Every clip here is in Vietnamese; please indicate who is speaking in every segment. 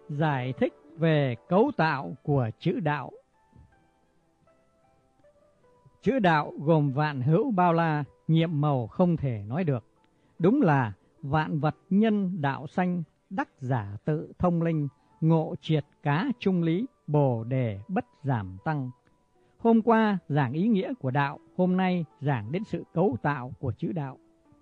Speaker 1: Giải thích về cấu tạo của chữ đạo. Chữ đạo gồm vạn hữu bao la, nhiệm màu không thể nói được. Đúng là vạn vật nhân đạo sanh, đắc giả tự thông linh, ngộ triệt cá trung lý, bồ đề bất giảm tăng. Hôm qua giảng ý nghĩa của đạo, hôm nay giảng đến sự cấu tạo của chữ đạo.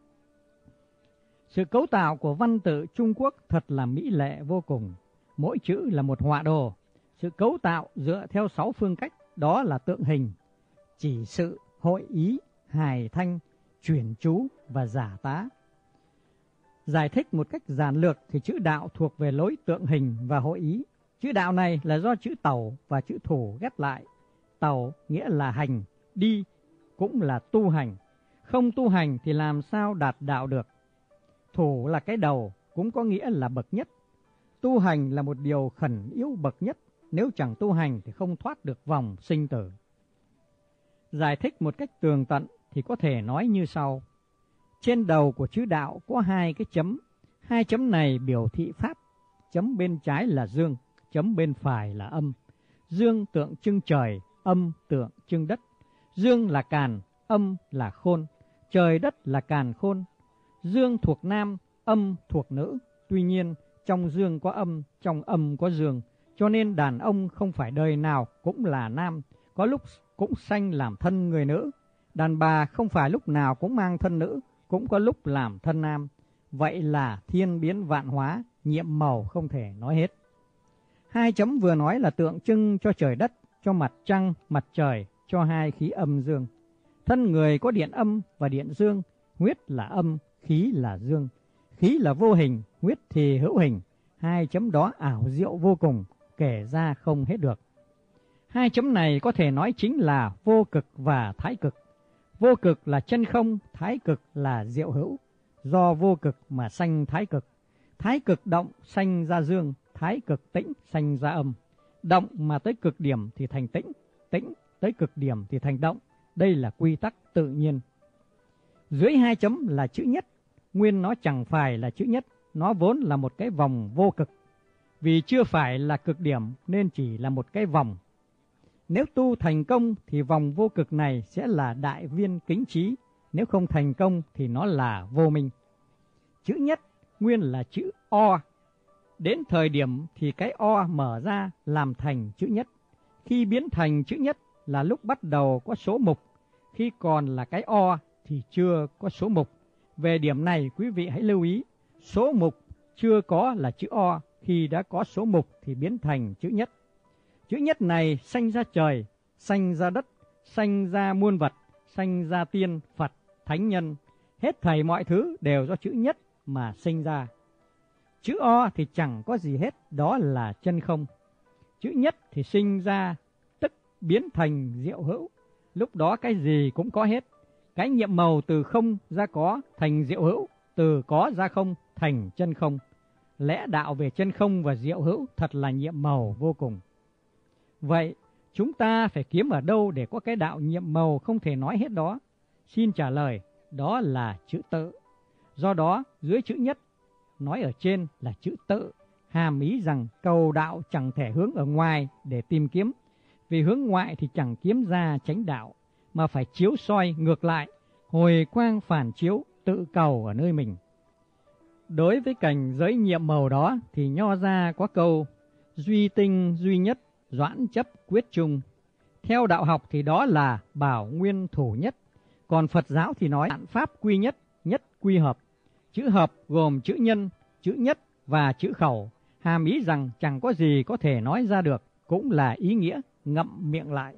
Speaker 1: Sự cấu tạo của văn tự Trung Quốc thật là mỹ lệ vô cùng. Mỗi chữ là một họa đồ. Sự cấu tạo dựa theo 6 phương cách, đó là tượng hình, chỉ sự, hội ý, hài thanh, chuyển chú và giả tá. Giải thích một cách giản lược thì chữ đạo thuộc về lối tượng hình và hội ý. Chữ đạo này là do chữ tẩu và chữ thủ ghép lại. Tẩu nghĩa là hành, đi cũng là tu hành. Không tu hành thì làm sao đạt đạo được. Thủ là cái đầu, cũng có nghĩa là bậc nhất. Tu hành là một điều khẩn yếu bậc nhất, nếu chẳng tu hành thì không thoát được vòng sinh tử. Giải thích một cách tường tận thì có thể nói như sau. Trên đầu của chữ đạo có 2 cái chấm. 2 chấm này biểu thị pháp. Chấm bên trái là dương, chấm bên phải là âm. Dương tượng trưng trời, âm tượng trưng đất. Dương là càn, âm là khôn. Trời đất là càn khôn. Dương thuộc nam, âm thuộc nữ. Tuy nhiên, trong dương có âm, trong âm có dương. Cho nên đàn ông không phải đời nào cũng là nam, có lúc cũng sanh làm thân người nữ. Đàn bà không phải lúc nào cũng mang thân nữ, cũng có lúc làm thân nam. Vậy là thiên biến vạn hóa, nhiệm màu không thể nói hết. 2 chấm vừa nói là tượng trưng cho trời đất, cho mặt trăng, mặt trời, cho 2 khí âm dương. Thân người có điện âm và điện dương, huyết là âm, khí là dương. Khí là vô hình, huyết thì hữu hình. 2 chấm đó ảo diệu vô cùng, kể ra không hết được. 2 chấm này có thể nói chính là vô cực và thái cực. Vô cực là chân không, thái cực là diệu hữu. Do vô cực mà sanh thái cực. Thái cực động sanh ra dương, thái cực tĩnh sanh ra âm. Động mà tới cực điểm thì thành tĩnh, tĩnh tới cực điểm thì thành động. Đây là quy tắc tự nhiên. Dưới 2 chấm là chữ nhất. Nguyên nó chẳng phải là chữ nhất, nó vốn là một cái vòng vô cực. Vì chưa phải là cực điểm nên chỉ là một cái vòng. Nếu tu thành công thì vòng vô cực này sẽ là đại viên kính trí, nếu không thành công thì nó là vô minh. Chữ nhất nguyên là chữ O. Đến thời điểm thì cái O mở ra làm thành chữ nhất. Khi biến thành chữ nhất là lúc bắt đầu có số mục, khi còn là cái O thì chưa có số mục. Về điểm này quý vị hãy lưu ý, số mục chưa có là chữ O, khi đã có số mục thì biến thành chữ nhất. Chữ nhất này sanh ra trời, sanh ra đất, sanh ra muôn vật, sanh ra tiên, Phật, thánh nhân. Hết thảy mọi thứ đều do chữ nhất mà sinh ra. Chữ O thì chẳng có gì hết, đó là chân không. Chữ nhất thì sinh ra, tức biến thành diệu hữu. Lúc đó cái gì cũng có hết. Cái nhiệm màu từ không ra có thành diệu hữu, từ có ra không thành chân không. Lẽ đạo về chân không và diệu hữu thật là nhiệm màu vô cùng. Vậy chúng ta phải kiếm ở đâu để có cái đạo nhiệm màu không thể nói hết đó? Xin trả lời, đó là chữ tự. Do đó dưới chữ nhất nói ở trên là chữ tự, hàm ý rằng cầu đạo chẳng thể hướng ở ngoài để tìm kiếm. Vì hướng ngoại thì chẳng kiếm ra chánh đạo, mà phải chiếu soi ngược lại, hồi quang phản chiếu, tự cầu ở nơi mình. Đối với cảnh giới nhiệm màu đó thì Nho gia có câu duy tinh duy nhất, doãn chấp quyết chung. Theo đạo học thì đó là bảo nguyên thủ nhất. Còn Phật giáo thì nói vạn pháp quy nhất, nhất quy hợp. Chữ hợp gồm chữ nhân, chữ nhất và chữ khẩu. Hàm ý rằng chẳng có gì có thể nói ra được, cũng là ý nghĩa ngậm miệng lại.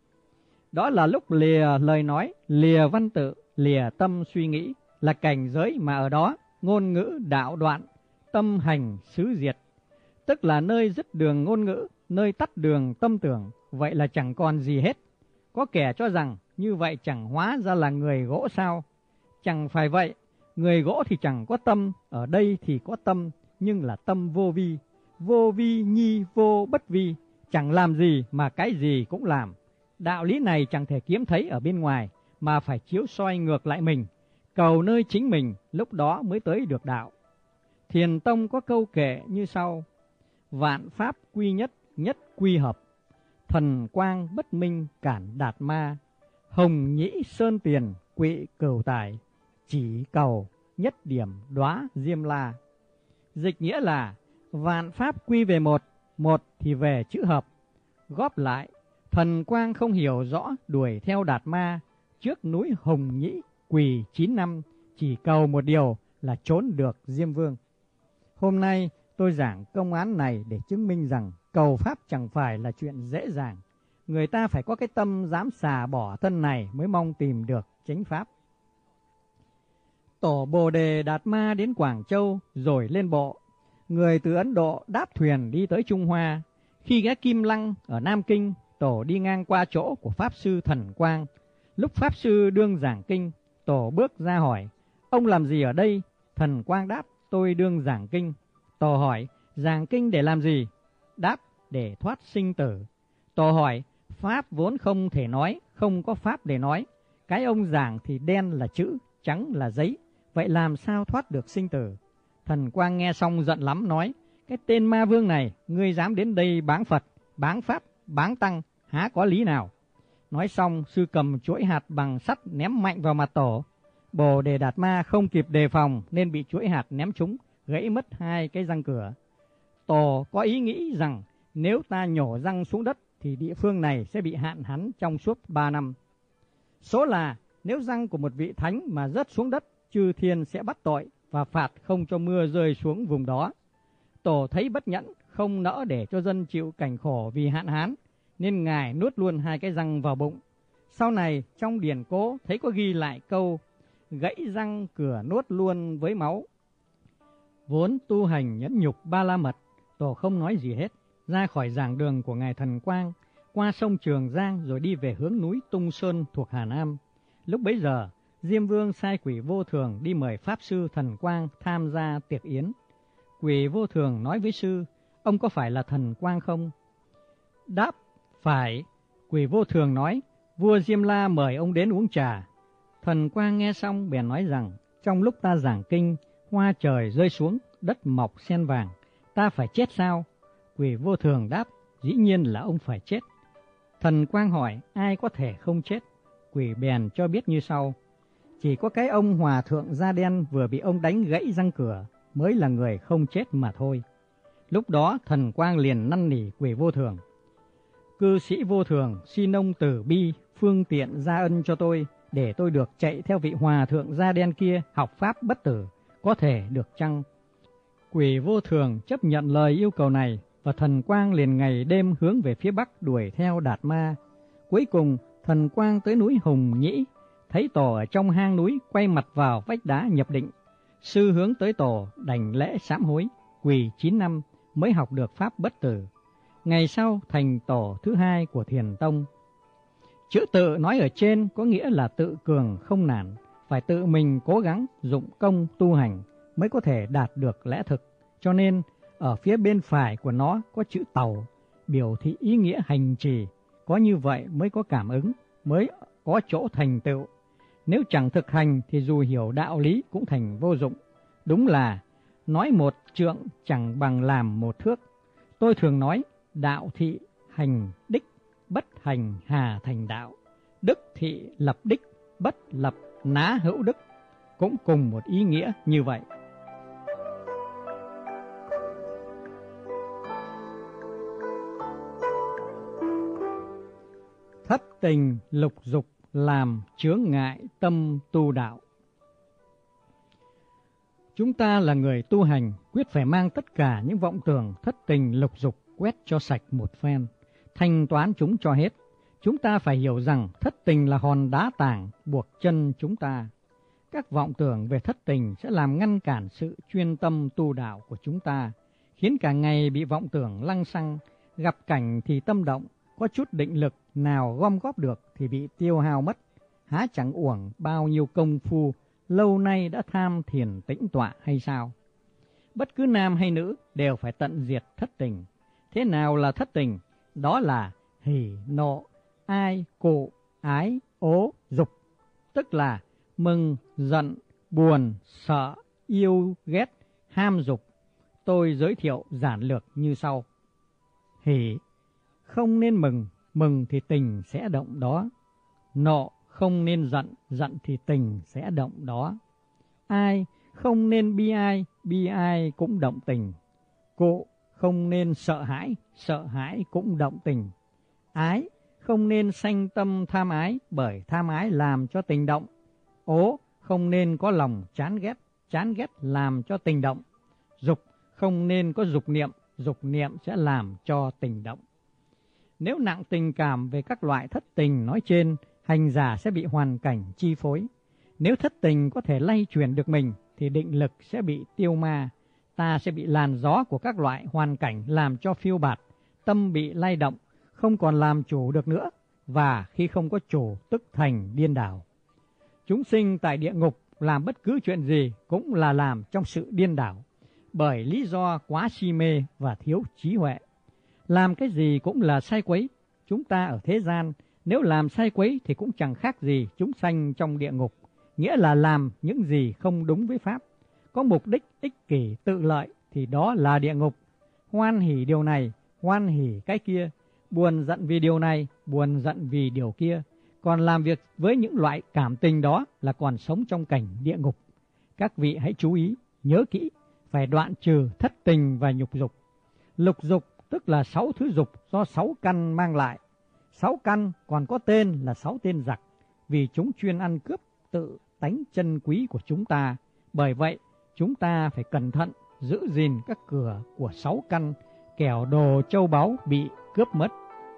Speaker 1: Đó là lúc lìa lời nói, lìa văn tự, lìa tâm suy nghĩ, là cảnh giới mà ở đó ngôn ngữ đạo đoạn, tâm hành xứ diệt. Tức là nơi dứt đường ngôn ngữ, nơi tắt đường tâm tưởng, vậy là chẳng còn gì hết. Có kẻ cho rằng như vậy chẳng hóa ra là người gỗ sao? Chẳng phải vậy, người gỗ thì chẳng có tâm, ở đây thì có tâm, nhưng là tâm vô vi. Vô vi nhi vô bất vi, chẳng làm gì mà cái gì cũng làm. Đạo lý này chẳng thể kiếm thấy ở bên ngoài, mà phải chiếu soi ngược lại mình, cầu nơi chính mình, lúc đó mới tới được đạo. Thiền tông có câu kệ như sau: vạn pháp quy nhất, nhất quy hợp. Thần quang bất minh cản đạt ma, hồng nhĩ sơn tiền quỵ cửu tài, chỉ cầu nhất điểm đóa diêm la. Dịch nghĩa là vạn pháp quy về một, một thì về chữ hợp. Góp lại, thần quang không hiểu rõ đuổi theo đạt ma, trước núi hồng nhĩ quỳ 9 năm, chỉ cầu một điều là trốn được Diêm Vương. Hôm nay tôi giảng công án này để chứng minh rằng cầu pháp chẳng phải là chuyện dễ dàng. Người ta phải có cái tâm dám xả bỏ thân này mới mong tìm được chánh pháp. Tổ Bồ Đề Đạt Ma đến Quảng Châu rồi lên bộ. Người từ Ấn Độ đáp thuyền đi tới Trung Hoa. Khi ghé Kim Lăng ở Nam Kinh, Tổ đi ngang qua chỗ của Pháp Sư Thần Quang. Lúc Pháp Sư đương giảng kinh, Tổ bước ra hỏi: ông làm gì ở đây? Thần Quang đáp: tôi đương giảng kinh. Tổ hỏi: giảng kinh để làm gì? Đáp: để thoát sinh tử. Tổ hỏi: pháp vốn không thể nói, không có pháp để nói. Cái ông giảng thì đen là chữ, trắng là giấy, vậy làm sao thoát được sinh tử? Thần Quang nghe xong giận lắm, nói: cái tên ma vương này, ngươi dám đến đây báng Phật, báng Pháp, báng Tăng, há có lý nào? Nói xong, sư cầm chuỗi hạt bằng sắt ném mạnh vào mặt Tổ. Bồ Đề Đạt Ma không kịp đề phòng nên bị chuỗi hạt ném trúng, gãy mất 2 cái răng cửa. Tổ có ý nghĩ rằng nếu ta nhổ răng xuống đất thì địa phương này sẽ bị hạn hán trong suốt 3 năm. Số là nếu răng của một vị thánh mà rớt xuống đất, chư thiên sẽ bắt tội và phạt không cho mưa rơi xuống vùng đó. Tổ thấy bất nhẫn, không nỡ để cho dân chịu cảnh khổ vì hạn hán, nên Ngài nuốt luôn 2 cái răng vào bụng. Sau này trong điển cố thấy có ghi lại câu gãy răng cửa nuốt luôn với máu. Vốn tu hành nhẫn nhục ba la mật, Tổ không nói gì hết, ra khỏi giảng đường của Ngài Thần Quang, qua sông Trường Giang rồi đi về hướng núi Tung Sơn thuộc Hà Nam. Lúc bấy giờ, Diêm Vương sai quỷ Vô Thường đi mời Pháp Sư Thần Quang tham gia tiệc yến. Quỷ Vô Thường nói với sư: ông có phải là Thần Quang không? Đáp: phải. Quỷ Vô Thường nói: vua Diêm La mời ông đến uống trà. Thần Quang nghe xong bèn nói rằng: trong lúc ta giảng kinh, hoa trời rơi xuống, đất mọc sen vàng, ta phải chết sao? Quỷ Vô Thường đáp: dĩ nhiên là ông phải chết. Thần Quang hỏi: ai có thể không chết? Quỷ bèn cho biết như sau: chỉ có cái ông hòa thượng da đen vừa bị ông đánh gãy răng cửa mới là người không chết mà thôi. Lúc đó Thần Quang liền năn nỉ quỷ Vô Thường: cư sĩ Vô Thường, xin ông từ bi phương tiện gia ân cho tôi, để tôi được chạy theo vị hòa thượng da đen kia học pháp bất tử, có thể được chăng? Quỷ Vô Thường chấp nhận lời yêu cầu này, và Thần Quang liền ngày đêm hướng về phía bắc đuổi theo Đạt Ma. Cuối cùng Thần Quang tới núi Hồng Nhĩ, thấy Tổ ở trong hang núi quay mặt vào vách đá nhập định. Sư hướng tới Tổ đảnh lễ sám hối, quỳ 9 năm mới học được pháp bất tử. Ngày sau thành Tổ thứ 2 của Thiền Tông. Chữ tự nói ở trên có nghĩa là tự cường không nản, phải tự mình cố gắng dụng công tu hành mới có thể đạt được lẽ thực. Cho nên ở phía bên phải của nó có chữ Tàu, biểu thị ý nghĩa hành trì. Có như vậy mới có cảm ứng, mới có chỗ thành tựu. Nếu chẳng thực hành thì dù hiểu đạo lý cũng thành vô dụng. Đúng là nói một trượng chẳng bằng làm một thước. Tôi thường nói đạo thị hành đích, bất hành hà thành đạo. Đức thị lập đích, bất lập ná hữu đức. Cũng cùng một ý nghĩa như vậy. Thất tình lục dục làm chướng ngại tâm tu đạo. Chúng ta là người tu hành, quyết phải mang tất cả những vọng tưởng thất tình lục dục quét cho sạch một phen, thanh toán chúng cho hết. Chúng ta phải hiểu rằng thất tình là hòn đá tảng buộc chân chúng ta. Các vọng tưởng về thất tình sẽ làm ngăn cản sự chuyên tâm tu đạo của chúng ta, khiến cả ngày bị vọng tưởng lăng xăng, gặp cảnh thì tâm động, có chút định lực nào gom góp được thì bị tiêu hao mất. Há chẳng uổng bao nhiêu công phu lâu nay đã tham thiền tĩnh tọa hay sao? Bất cứ nam hay nữ đều phải tận diệt thất tình. Thế nào là thất tình? Đó là hỉ, nộ, ai, cụ, ái, ố, dục. Tức là mừng, giận, buồn, sợ, yêu, ghét, ham dục. tôi giới thiệu giản lược như sau. Hỉ, không nên mừng, mừng thì tình sẽ động đó. Nộ, không nên giận, giận thì tình sẽ động đó. Ai, không nên bi ai cũng động tình. Cụ, không nên sợ hãi cũng động tình. Ái, không nên sanh tâm tham ái, bởi tham ái làm cho tình động. Ố, không nên có lòng chán ghét làm cho tình động. Dục, không nên có dục niệm sẽ làm cho tình động. Nếu nặng tình cảm về các loại thất tình nói trên, hành giả sẽ bị hoàn cảnh chi phối. Nếu thất tình có thể lay chuyển được mình, thì định lực sẽ bị tiêu ma. Ta sẽ bị làn gió của các loại hoàn cảnh làm cho phiêu bạt, tâm bị lay động, không còn làm chủ được nữa, và khi không có chủ tức thành điên đảo. Chúng sinh tại địa ngục làm bất cứ chuyện gì cũng là làm trong sự điên đảo, bởi lý do quá si mê và thiếu trí huệ. Làm cái gì cũng là sai quấy. Chúng ta ở thế gian nếu làm sai quấy thì cũng chẳng khác gì chúng sanh trong địa ngục, nghĩa là làm những gì không đúng với pháp. Có mục đích ích kỷ tự lợi thì đó là địa ngục. Hoan hỉ điều này, hoan hỉ cái kia, buồn giận vì điều này, buồn giận vì điều kia. Còn làm việc với những loại cảm tình đó là còn sống trong cảnh địa ngục. Các vị hãy chú ý, nhớ kỹ, phải đoạn trừ thất tình và nhục dục. Lục dục tức là 6 thứ dục do 6 căn mang lại. 6 căn còn có tên là 6 tên giặc, vì chúng chuyên ăn cướp tự tánh chân quý của chúng ta. Bởi vậy, chúng ta phải cẩn thận giữ gìn các cửa của 6 căn, kẻo đồ châu báu bị cướp mất.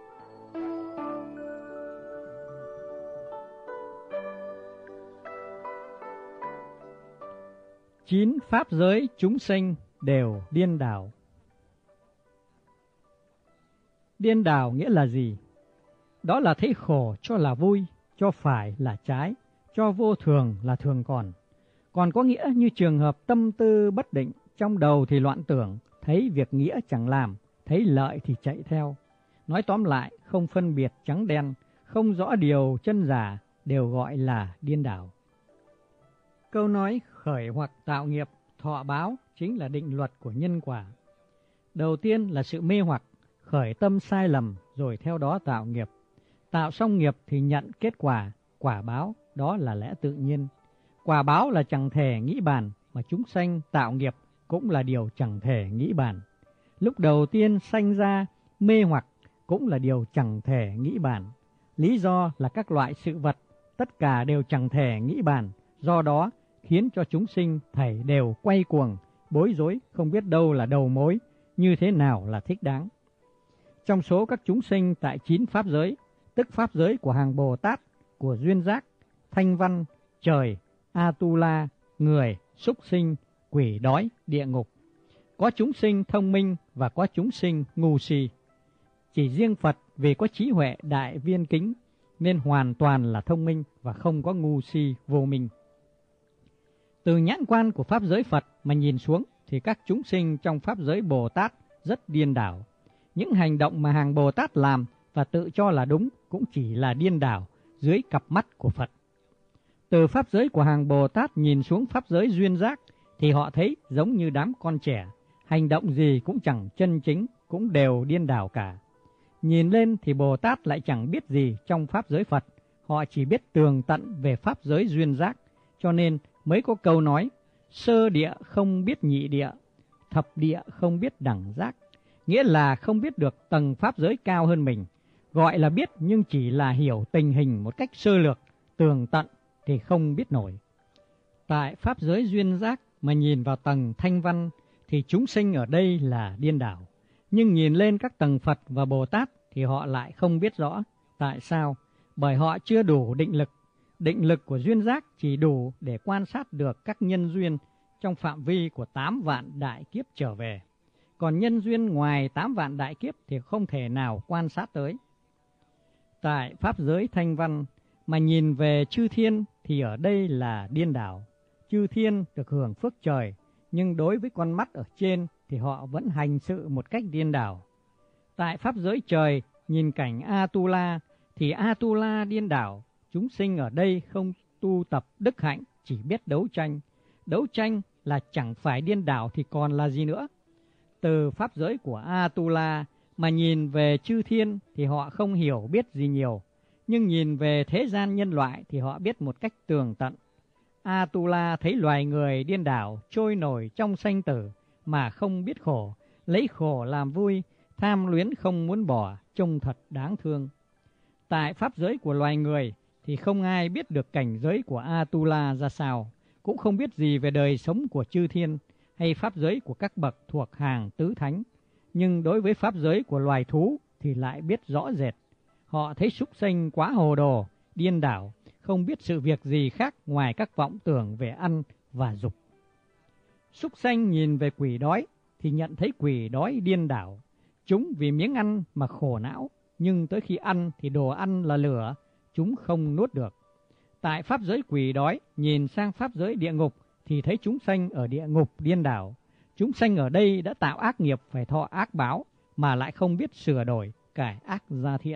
Speaker 1: Chín pháp giới chúng sinh đều điên đảo. Điên đảo nghĩa là gì? Đó là thấy khổ cho là vui, cho phải là trái, cho vô thường là thường còn. Còn có nghĩa như trường hợp tâm tư bất định, trong đầu thì loạn tưởng, thấy việc nghĩa chẳng làm, thấy lợi thì chạy theo. Nói tóm lại, không phân biệt trắng đen, không rõ điều chân giả, đều gọi là điên đảo. Câu nói khởi hoặc tạo nghiệp, thọ báo chính là định luật của nhân quả. Đầu tiên là sự mê hoặc, khởi tâm sai lầm rồi theo đó tạo nghiệp. Tạo xong nghiệp thì nhận kết quả, quả báo, đó là lẽ tự nhiên. Quả báo là chẳng thể nghĩ bàn, mà chúng sanh tạo nghiệp cũng là điều chẳng thể nghĩ bàn. Lúc đầu tiên sanh ra mê hoặc cũng là điều chẳng thể nghĩ bàn. Lý do là các loại sự vật tất cả đều chẳng thể nghĩ bàn, do đó khiến cho chúng sinh thảy đều quay cuồng, bối rối, không biết đâu là đầu mối, như thế nào là thích đáng. Trong số các chúng sinh tại 9 pháp giới, tức pháp giới của hàng Bồ Tát, của duyên giác, thanh văn, trời, Atula, người, súc sinh, quỷ đói, địa ngục, có chúng sinh thông minh và có chúng sinh ngu si. Chỉ riêng Phật vì có trí huệ đại viên kính nên hoàn toàn là thông minh và không có ngu si vô minh. Từ nhãn quan của pháp giới Phật mà nhìn xuống thì các chúng sinh trong pháp giới Bồ Tát rất điên đảo. Những hành động mà hàng Bồ Tát làm và tự cho là đúng cũng chỉ là điên đảo dưới cặp mắt của Phật. Từ pháp giới của hàng Bồ Tát nhìn xuống pháp giới duyên giác thì họ thấy giống như đám con trẻ, hành động gì cũng chẳng chân chính, cũng đều điên đảo cả. Nhìn lên thì Bồ Tát lại chẳng biết gì trong pháp giới Phật, họ chỉ biết tường tận về pháp giới duyên giác, cho nên mới có câu nói sơ địa không biết nhị địa, thập địa không biết đẳng giác, nghĩa là không biết được tầng pháp giới cao hơn mình. Gọi là biết nhưng chỉ là hiểu tình hình một cách sơ lược, tường tận thì không biết nổi. Tại pháp giới duyên giác mà nhìn vào tầng thanh văn thì chúng sinh ở đây là điên đảo. Nhưng nhìn lên các tầng Phật và Bồ Tát thì họ lại không biết rõ. Tại sao? Bởi họ chưa đủ định lực. Định lực của duyên giác chỉ đủ để quan sát được các nhân duyên trong phạm vi của 8 vạn đại kiếp trở về. Còn nhân duyên ngoài 8 vạn đại kiếp thì không thể nào quan sát tới. Tại pháp giới thanh văn mà nhìn về chư thiên thì ở đây là điên đảo. Chư thiên được hưởng phước trời, nhưng đối với con mắt ở trên thì họ vẫn hành sự một cách điên đảo. Tại pháp giới trời nhìn cảnh Atula thì Atula điên đảo. Chúng sinh ở đây không tu tập đức hạnh, chỉ biết đấu tranh. Đấu tranh là chẳng phải điên đảo thì còn là gì nữa. Từ pháp giới của Atula mà nhìn về chư thiên thì họ không hiểu biết gì nhiều, nhưng nhìn về thế gian nhân loại thì họ biết một cách tường tận. Atula thấy loài người điên đảo trôi nổi trong sanh tử mà không biết khổ, lấy khổ làm vui, tham luyến không muốn bỏ, trông thật đáng thương. Tại pháp giới của loài người thì không ai biết được cảnh giới của Atula ra sao, cũng không biết gì về đời sống của chư thiên hay pháp giới của các bậc thuộc hàng tứ thánh. Nhưng đối với pháp giới của loài thú thì lại biết rõ rệt. Họ thấy súc sanh quá hồ đồ, điên đảo, không biết sự việc gì khác ngoài các vọng tưởng về ăn và dục. Súc sanh nhìn về quỷ đói thì nhận thấy quỷ đói điên đảo. Chúng vì miếng ăn mà khổ não, nhưng tới khi ăn thì đồ ăn là lửa, chúng không nuốt được. Tại pháp giới quỷ đói nhìn sang pháp giới địa ngục thì thấy chúng sanh ở địa ngục điên đảo. Chúng sanh ở đây đã tạo ác nghiệp phải thọ ác báo mà lại không biết sửa đổi, cải ác ra thiện.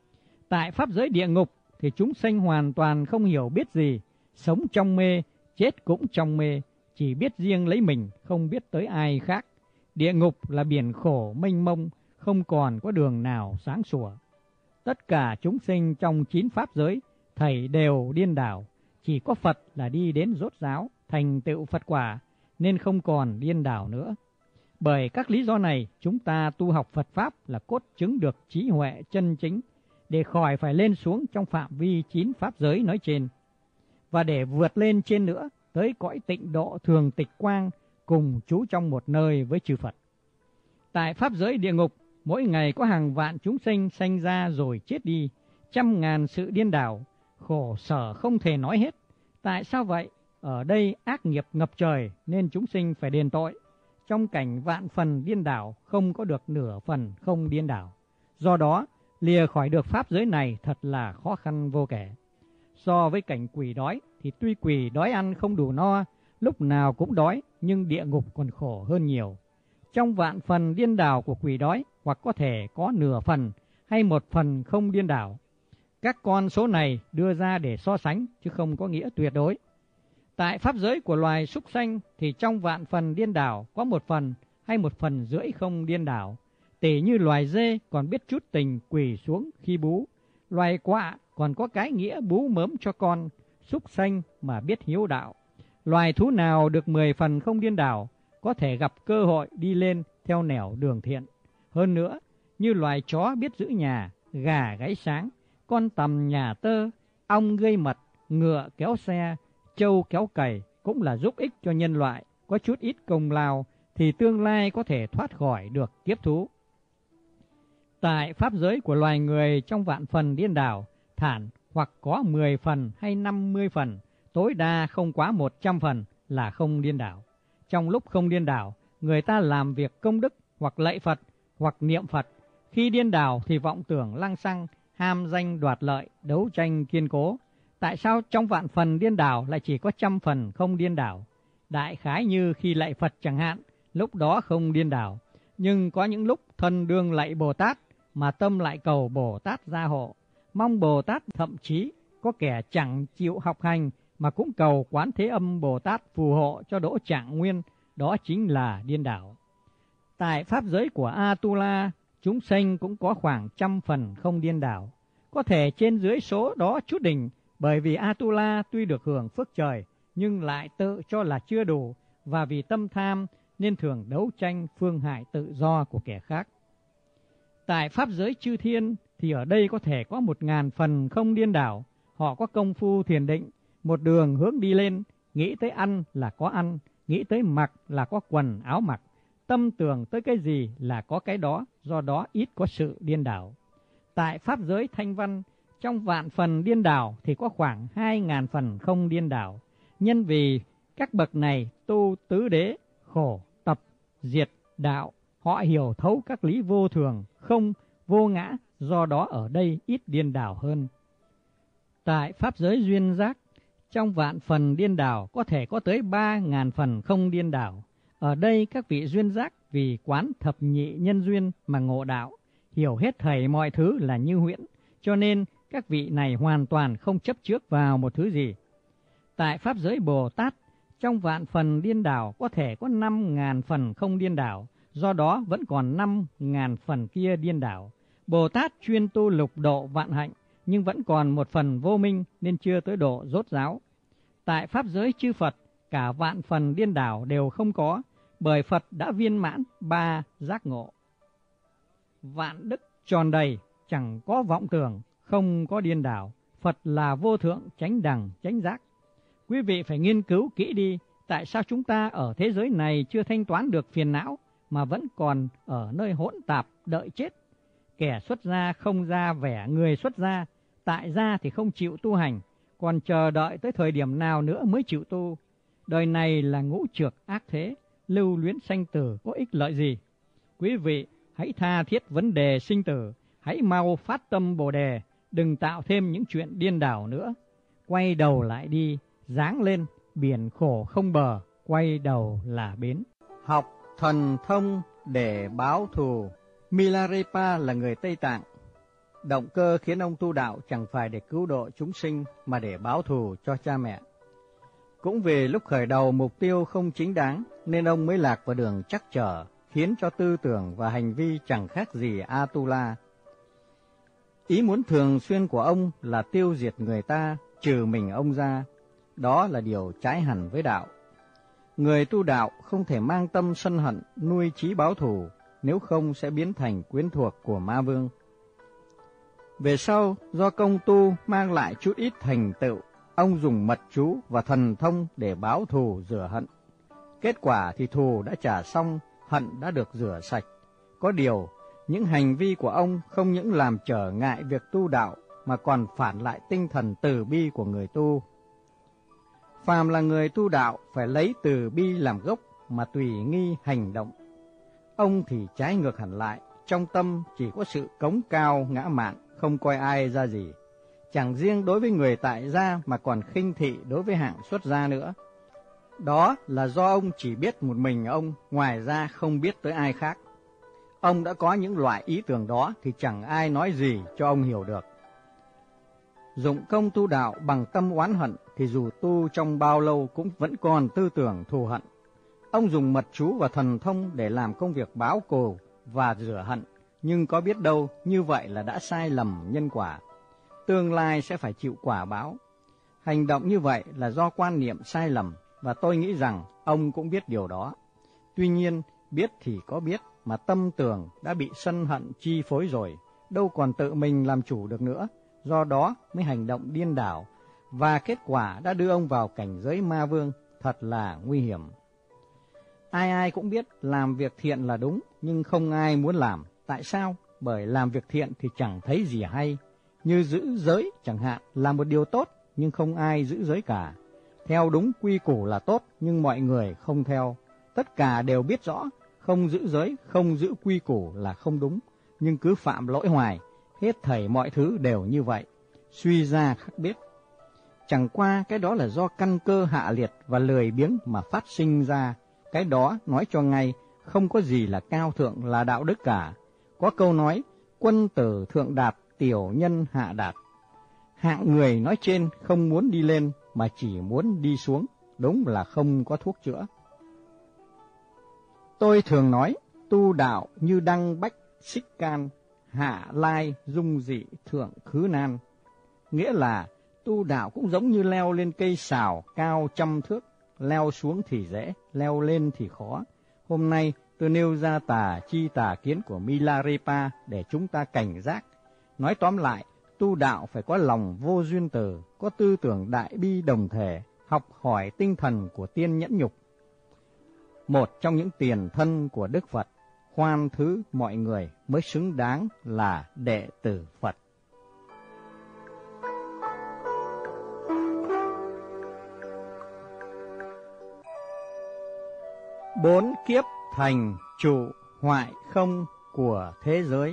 Speaker 1: Tại pháp giới địa ngục thì chúng sanh hoàn toàn không hiểu biết gì, sống trong mê, chết cũng trong mê, chỉ biết riêng lấy mình, không biết tới ai khác. Địa ngục là biển khổ mênh mông, không còn có đường nào sáng sủa. Tất cả chúng sinh trong 9 pháp giới, thảy đều điên đảo, chỉ có Phật là đi đến rốt ráo, thành tựu Phật quả, nên không còn điên đảo nữa. Bởi các lý do này, chúng ta tu học Phật Pháp là cốt chứng được trí huệ chân chính, để khỏi phải lên xuống trong phạm vi 9 pháp giới nói trên, và để vượt lên trên nữa, tới cõi tịnh độ thường tịch quang, cùng trú trong một nơi với chư Phật. Tại pháp giới địa ngục, mỗi ngày có hàng vạn chúng sinh sanh ra rồi chết đi, trăm ngàn sự điên đảo, khổ sở không thể nói hết. Tại sao vậy? Ở đây ác nghiệp ngập trời nên chúng sinh phải đền tội. Trong cảnh vạn phần điên đảo, không có được nửa phần không điên đảo. Do đó, lìa khỏi được pháp giới này thật là khó khăn vô kể. So với cảnh quỷ đói thì tuy quỷ đói ăn không đủ no, lúc nào cũng đói, nhưng địa ngục còn khổ hơn nhiều. Trong vạn phần điên đảo của quỷ đói, hoặc có thể có nửa phần hay một phần không điên đảo. Các con số này đưa ra để so sánh chứ không có nghĩa tuyệt đối. Tại pháp giới của loài súc sanh thì trong vạn phần điên đảo có một phần hay một phần rưỡi không điên đảo. Tỉ như loài dê còn biết chút tình quỳ xuống khi bú, loài quạ còn có cái nghĩa bú mớm cho con, súc sanh mà biết hiếu đạo. Loài thú nào được 10 phần không điên đảo có thể gặp cơ hội đi lên theo nẻo đường thiện. Hơn nữa, như loài chó biết giữ nhà, gà gáy sáng, con tằm nhà tơ, ong gây mật, ngựa kéo xe, trâu kéo cày cũng là giúp ích cho nhân loại, có chút ít công lao thì tương lai có thể thoát khỏi được kiếp thú. Tại pháp giới của loài người trong vạn phần điên đảo, thản hoặc có 10 phần hay 50 phần, tối đa không quá 100 phần là không điên đảo. Trong lúc không điên đảo, người ta làm việc công đức hoặc lạy Phật hoặc niệm Phật. Khi điên đảo thì vọng tưởng lăng xăng, ham danh đoạt lợi, đấu tranh kiên cố. Tại sao trong vạn phần điên đảo lại chỉ có 100 phần không điên đảo? Đại khái như khi lạy Phật chẳng hạn, lúc đó không điên đảo. Nhưng có những lúc thân đương lạy Bồ Tát mà tâm lại cầu Bồ Tát gia hộ, mong Bồ Tát, thậm chí có kẻ chẳng chịu học hành mà cũng cầu Quán Thế Âm Bồ Tát phù hộ cho đỗ trạng nguyên, đó chính là điên đảo. Tại pháp giới của Atula, chúng sanh cũng có khoảng 100 phần không điên đảo, có thể trên dưới số đó chút đỉnh, bởi vì Atula tuy được hưởng phước trời nhưng lại tự cho là chưa đủ, và vì tâm tham nên thường đấu tranh phương hại tự do của kẻ khác. Tại pháp giới chư thiên thì ở đây có thể có 1000 phần không điên đảo. Họ có công phu thiền định, một đường hướng đi lên, nghĩ tới ăn là có ăn, nghĩ tới mặc là có quần áo mặc, tâm tưởng tới cái gì là có cái đó, do đó ít có sự điên đảo. Tại pháp giới thanh văn, trong vạn phần điên đảo thì có khoảng 2000 phần không điên đảo. Nhân vì các bậc này tu tứ đế, khổ, tập, diệt, đạo, họ hiểu thấu các lý vô thường, không, vô ngã, do đó ở đây ít điên đảo hơn. Tại pháp giới duyên giác, trong vạn phần điên đảo có thể có tới 3000 phần không điên đảo. Ở đây các vị duyên giác vì quán thập nhị nhân duyên mà ngộ đạo, hiểu hết thảy mọi thứ là như huyễn, cho nên các vị này hoàn toàn không chấp trước vào một thứ gì. Tại pháp giới Bồ Tát, trong vạn phần điên đảo có thể có 5000 phần không điên đảo, do đó vẫn còn 5.000 phần kia điên đảo. Bồ Tát chuyên tu lục độ vạn hạnh, nhưng vẫn còn một phần vô minh nên chưa tới độ rốt ráo. Tại Pháp giới chư Phật, cả vạn phần điên đảo đều không có, bởi Phật đã viên mãn 3 giác ngộ. Vạn đức tròn đầy, chẳng có vọng tưởng, không có điên đảo. Phật là vô thượng chánh đẳng chánh giác. Quý vị phải nghiên cứu kỹ đi, tại sao chúng ta ở thế giới này chưa thanh toán được phiền não, mà vẫn còn ở nơi hỗn tạp đợi chết. Kẻ xuất gia không ra vẻ người xuất gia, tại gia thì không chịu tu hành, còn chờ đợi tới thời điểm nào nữa mới chịu tu. Đời này là ngũ trược ác thế, lưu luyến sanh tử có ích lợi gì? Quý vị hãy tha thiết vấn đề sinh tử, hãy mau phát tâm Bồ Đề, đừng tạo thêm những chuyện điên đảo nữa. Quay đầu lại đi, dáng lên, biển khổ không bờ, quay đầu là bến. Học thần thông để báo thù. Milarepa là người Tây Tạng. Động cơ khiến ông tu đạo chẳng phải để cứu độ chúng sinh mà để báo thù cho cha mẹ. Cũng vì lúc khởi đầu mục tiêu không chính đáng nên ông mới lạc vào đường trắc trở, khiến cho tư tưởng và hành vi chẳng khác gì Atula. Ý muốn thường xuyên của ông là tiêu diệt người ta, trừ mình ông ra. Đó là điều trái hẳn với đạo. Người tu đạo không thể mang tâm sân hận, nuôi chí báo thù, nếu không sẽ biến thành quyến thuộc của ma vương. Về sau, do công tu mang lại chút ít thành tựu, ông dùng mật chú và thần thông để báo thù rửa hận. Kết quả thì thù đã trả xong, hận đã được rửa sạch. Có điều, những hành vi của ông không những làm trở ngại việc tu đạo, mà còn phản lại tinh thần từ bi của người tu. Phàm là người tu đạo phải lấy từ bi làm gốc mà tùy nghi hành động. Ông thì trái ngược hẳn lại, trong tâm chỉ có sự cống cao ngã mạn, không coi ai ra gì. Chẳng riêng đối với người tại gia mà còn khinh thị đối với hạng xuất gia nữa. Đó là do ông chỉ biết một mình ông, ngoài ra không biết tới ai khác. Ông đã có những loại ý tưởng đó thì chẳng ai nói gì cho ông hiểu được. Dụng công tu đạo bằng tâm oán hận thì dù tu trong bao lâu cũng vẫn còn tư tưởng thù hận. Ông dùng mật chú và thần thông để làm công việc báo cồ và rửa hận, nhưng có biết đâu như vậy là đã sai lầm nhân quả. Tương lai sẽ phải chịu quả báo. Hành động như vậy là do quan niệm sai lầm, và tôi nghĩ rằng ông cũng biết điều đó. Tuy nhiên, biết thì có biết, mà tâm tưởng đã bị sân hận chi phối rồi, đâu còn tự mình làm chủ được nữa, do đó mới hành động điên đảo, và kết quả đã đưa ông vào cảnh giới ma vương, thật là nguy hiểm. Ai ai cũng biết làm việc thiện là đúng, nhưng không ai muốn làm. Tại sao? Bởi làm việc thiện thì chẳng thấy gì hay. Như giữ giới chẳng hạn là một điều tốt, nhưng không ai giữ giới cả. Theo đúng quy củ là tốt, nhưng mọi người không theo. Tất cả đều biết rõ, không giữ giới, không giữ quy củ là không đúng, nhưng cứ phạm lỗi hoài. Hết thảy mọi thứ đều như vậy, suy ra khắc biết. Chẳng qua cái đó là do căn cơ hạ liệt và lười biếng mà phát sinh ra. Cái đó nói cho ngay, không có gì là cao thượng là đạo đức cả. Có câu nói, quân tử thượng đạt, tiểu nhân hạ đạt. Hạng người nói trên không muốn đi lên mà chỉ muốn đi xuống, đúng là không có thuốc chữa. Tôi thường nói, tu đạo như đăng bách xích can, hạ lai dung dị thượng khứ nan. Nghĩa là tu đạo cũng giống như leo lên cây sào cao 100 thước, leo xuống thì dễ, leo lên thì khó. Hôm nay tôi nêu ra tà chi tà kiến của Milarepa để chúng ta cảnh giác. Nói tóm lại, tu đạo phải có lòng vô duyên từ, có tư tưởng đại bi đồng thể, học hỏi tinh thần của tiên nhẫn nhục. Một trong những tiền thân của Đức Phật, khoan thứ mọi người mới xứng đáng là đệ tử Phật. 4 kiếp thành trụ hoại không của thế giới.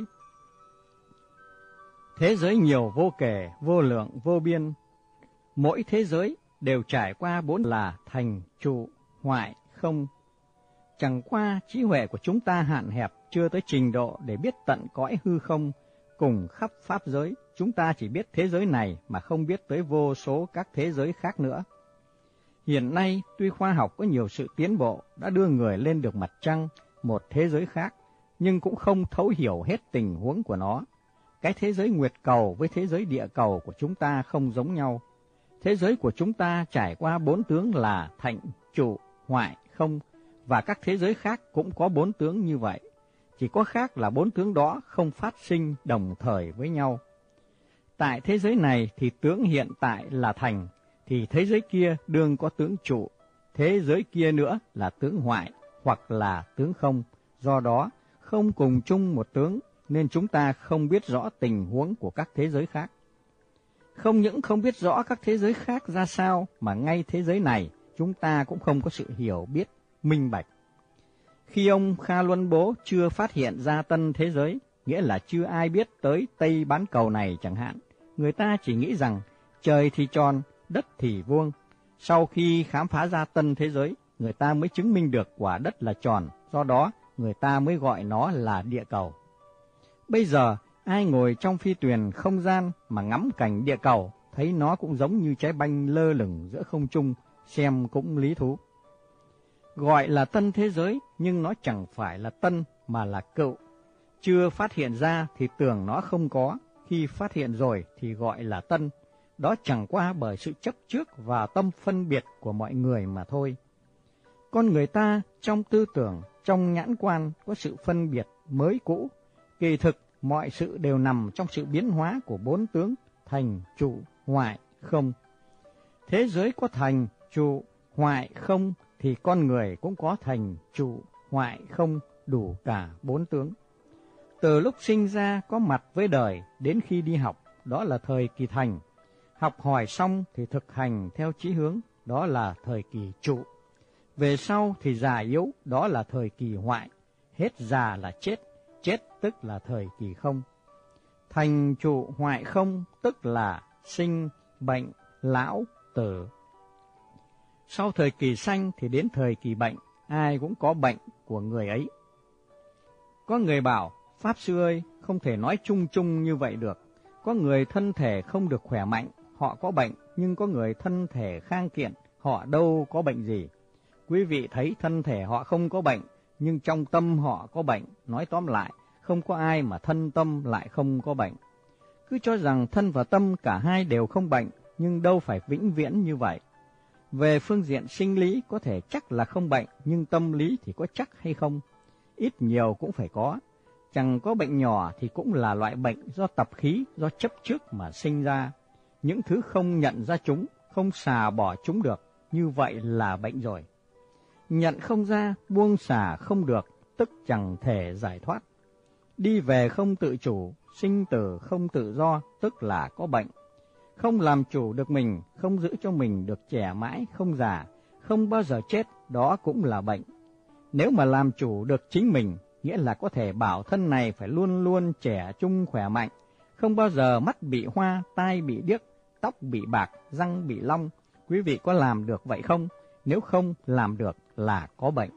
Speaker 1: Thế giới nhiều vô kể, vô lượng, vô biên. Mỗi thế giới đều trải qua 4 là thành trụ hoại không. Chẳng qua trí huệ của chúng ta hạn hẹp, chưa tới trình độ để biết tận cõi hư không. Cùng khắp pháp giới, chúng ta chỉ biết thế giới này mà không biết tới vô số các thế giới khác nữa. Hiện nay, tuy khoa học có nhiều sự tiến bộ, đã đưa người lên được mặt trăng, một thế giới khác, nhưng cũng không thấu hiểu hết tình huống của nó. Cái thế giới nguyệt cầu với thế giới địa cầu của chúng ta không giống nhau. Thế giới của chúng ta trải qua 4 tướng là thạnh, trụ, hoại, không, và các thế giới khác cũng có 4 tướng như vậy. Chỉ có khác là 4 tướng đó không phát sinh đồng thời với nhau. Tại thế giới này thì tướng hiện tại là thành, thì thế giới kia đương có tướng trụ, thế giới kia nữa là tướng hoại hoặc là tướng không. Do đó, không cùng chung một tướng, nên chúng ta không biết rõ tình huống của các thế giới khác. Không những không biết rõ các thế giới khác ra sao, mà ngay thế giới này chúng ta cũng không có sự hiểu biết minh bạch. Khi ông Kha Luân Bố chưa phát hiện ra tân thế giới, nghĩa là chưa ai biết tới Tây bán cầu này chẳng hạn, người ta chỉ nghĩ rằng trời thì tròn, đất thì vuông. Sau khi khám phá ra tân thế giới, người ta mới chứng minh được quả đất là tròn, do đó người ta mới gọi nó là địa cầu. Bây giờ, ai ngồi trong phi thuyền không gian mà ngắm cảnh địa cầu, thấy nó cũng giống như trái banh lơ lửng giữa không trung, xem cũng lý thú. Gọi là tân thế giới, nhưng nó chẳng phải là tân mà là cựu. Chưa phát hiện ra thì tưởng nó không có, khi phát hiện rồi thì gọi là tân. Đó chẳng qua bởi sự chấp trước và tâm phân biệt của mọi người mà thôi. Con người ta trong tư tưởng, trong nhãn quan có sự phân biệt mới cũ. Kỳ thực, mọi sự đều nằm trong sự biến hóa của 4 tướng thành, trụ, hoại, không. Thế giới có thành, trụ, hoại, không thì con người cũng có thành, trụ, hoại, không, đủ cả 4 tướng. Từ lúc sinh ra có mặt với đời đến khi đi học, đó là thời kỳ thành. Học hỏi xong thì thực hành theo chí hướng, đó là thời kỳ trụ. Về sau thì già yếu, đó là thời kỳ hoại. Hết già là chết, chết tức là thời kỳ không. Thành, trụ, hoại, không tức là sinh, bệnh, lão, tử. Sau thời kỳ sanh thì đến thời kỳ bệnh, ai cũng có bệnh của người ấy. Có người bảo, Pháp Sư ơi, không thể nói chung chung như vậy được. Có người thân thể không được khỏe mạnh, họ có bệnh, nhưng có người thân thể khang kiện, họ đâu có bệnh gì. Quý vị thấy thân thể họ không có bệnh, nhưng trong tâm họ có bệnh. Nói tóm lại, không có ai mà thân tâm lại không có bệnh. Cứ cho rằng thân và tâm cả hai đều không bệnh, nhưng đâu phải vĩnh viễn như vậy. Về phương diện sinh lý có thể chắc là không bệnh, nhưng tâm lý thì có chắc hay không? Ít nhiều cũng phải có. Chẳng có bệnh nhỏ thì cũng là loại bệnh do tập khí, do chấp trước mà sinh ra. Những thứ không nhận ra chúng, không xả bỏ chúng được, như vậy là bệnh rồi. Nhận không ra, buông xả không được, tức chẳng thể giải thoát. Đi về không tự chủ, sinh tử không tự do, tức là có bệnh. Không làm chủ được mình, không giữ cho mình được trẻ mãi, không già, không bao giờ chết, đó cũng là bệnh. Nếu mà làm chủ được chính mình, nghĩa là có thể bảo thân này phải luôn luôn trẻ trung khỏe mạnh, không bao giờ mắt bị hoa, tai bị điếc, tóc bị bạc, răng bị long. Quý vị có làm được vậy không? Nếu không làm được là có bệnh.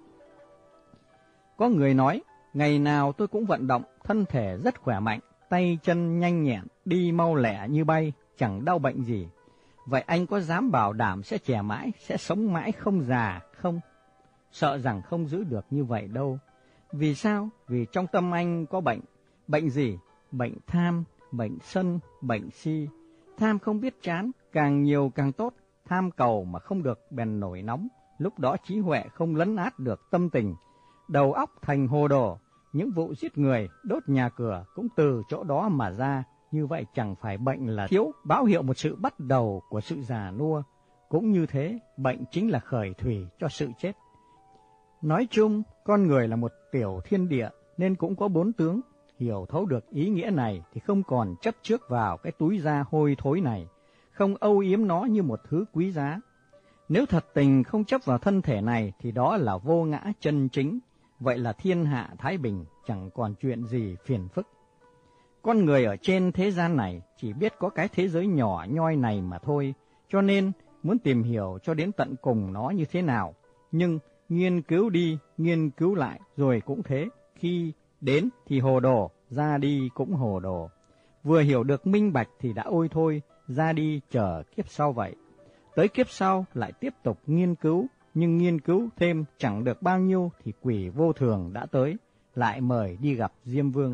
Speaker 1: Có người nói, ngày nào tôi cũng vận động, thân thể rất khỏe mạnh, tay chân nhanh nhẹn, đi mau lẹ như bay, chẳng đau bệnh gì. Vậy anh có dám bảo đảm sẽ trẻ mãi, sẽ sống mãi không già không? Sợ rằng không giữ được như vậy đâu. Vì sao? Vì trong tâm anh có bệnh. Bệnh gì? Bệnh tham, bệnh sân, bệnh si. Tham không biết chán, càng nhiều càng tốt. Tham cầu mà không được bèn nổi nóng. Lúc đó trí huệ không lấn át được tâm tình. Đầu óc thành hồ đồ. Những vụ giết người, đốt nhà cửa cũng từ chỗ đó mà ra. Như vậy chẳng phải bệnh là thiếu, báo hiệu một sự bắt đầu của sự già nua. Cũng như thế, bệnh chính là khởi thủy cho sự chết. Nói chung, con người là một tiểu thiên địa nên cũng có 4 tướng. Hiểu thấu được ý nghĩa này thì không còn chấp trước vào cái túi da hôi thối này, không âu yếm nó như một thứ quý giá. Nếu thật tình không chấp vào thân thể này thì đó là vô ngã chân chính. Vậy là thiên hạ thái bình, chẳng còn chuyện gì phiền phức. Con người ở trên thế gian này chỉ biết có cái thế giới nhỏ nhoi này mà thôi, cho nên muốn tìm hiểu cho đến tận cùng nó như thế nào. Nhưng nghiên cứu đi, nghiên cứu lại rồi cũng thế, khi đến thì hồ đồ, ra đi cũng hồ đồ. Vừa hiểu được minh bạch thì đã ôi thôi, ra đi chờ kiếp sau vậy. Tới kiếp sau lại tiếp tục nghiên cứu, nhưng nghiên cứu thêm chẳng được bao nhiêu thì quỷ vô thường đã tới, lại mời đi gặp Diêm Vương.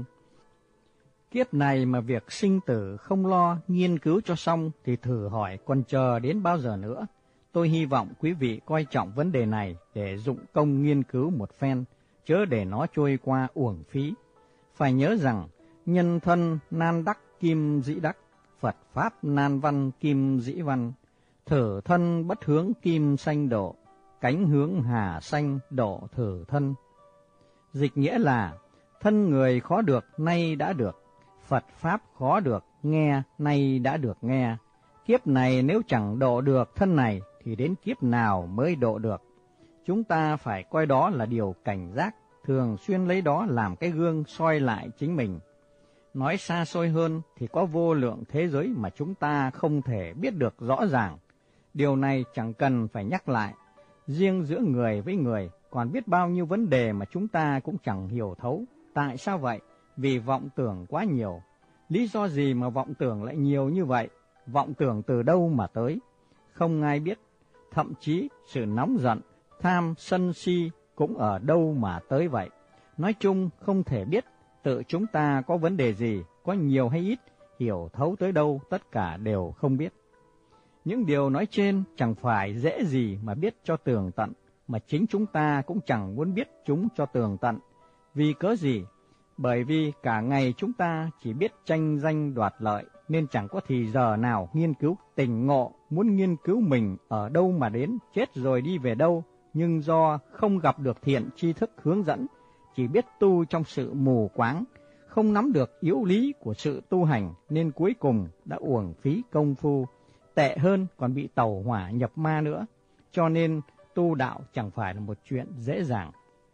Speaker 1: Kiếp này mà việc sinh tử không lo nghiên cứu cho xong thì thử hỏi còn chờ đến bao giờ nữa. Tôi hy vọng quý vị coi trọng vấn đề này để dụng công nghiên cứu một phen, chớ để nó trôi qua uổng phí. Phải nhớ rằng, nhân thân nan đắc kim dĩ đắc, Phật Pháp nan văn kim dĩ văn, thử thân bất hướng kim sanh độ, cánh hướng hà sanh độ thử thân. Dịch nghĩa là, thân người khó được nay đã được, Phật Pháp khó được nghe nay đã được nghe. Kiếp này nếu chẳng độ được thân này thì đến kiếp nào mới độ được. Chúng ta phải coi đó là điều cảnh giác, thường xuyên lấy đó làm cái gương soi lại chính mình. Nói xa xôi hơn thì có vô lượng thế giới mà chúng ta không thể biết được rõ ràng. Điều này chẳng cần phải nhắc lại. Riêng giữa người với người còn biết bao nhiêu vấn đề mà chúng ta cũng chẳng hiểu thấu. Tại sao vậy? Vì vọng tưởng quá nhiều. Lý do gì mà vọng tưởng lại nhiều như vậy? Vọng tưởng từ đâu mà tới? Không ai biết. Thậm chí sự nóng giận, tham, sân si cũng ở đâu mà tới vậy. Nói chung không thể biết tự chúng ta có vấn đề gì, có nhiều hay ít, hiểu thấu tới đâu tất cả đều không biết. Những điều nói trên chẳng phải dễ gì mà biết cho tường tận, mà chính chúng ta cũng chẳng muốn biết chúng cho tường tận. Vì cớ gì? Bởi vì cả ngày chúng ta chỉ biết tranh danh đoạt lợi, nên chẳng có thì giờ nào nghiên cứu tỉnh ngộ, muốn nghiên cứu mình ở đâu mà đến, chết rồi đi về đâu, nhưng do không gặp được thiện tri thức hướng dẫn, chỉ biết tu trong sự mù quáng, không nắm được yếu lý của sự tu hành, nên cuối cùng đã uổng phí công phu, tệ hơn còn bị tẩu hỏa nhập ma nữa. Cho nên tu đạo chẳng phải là một chuyện dễ dàng.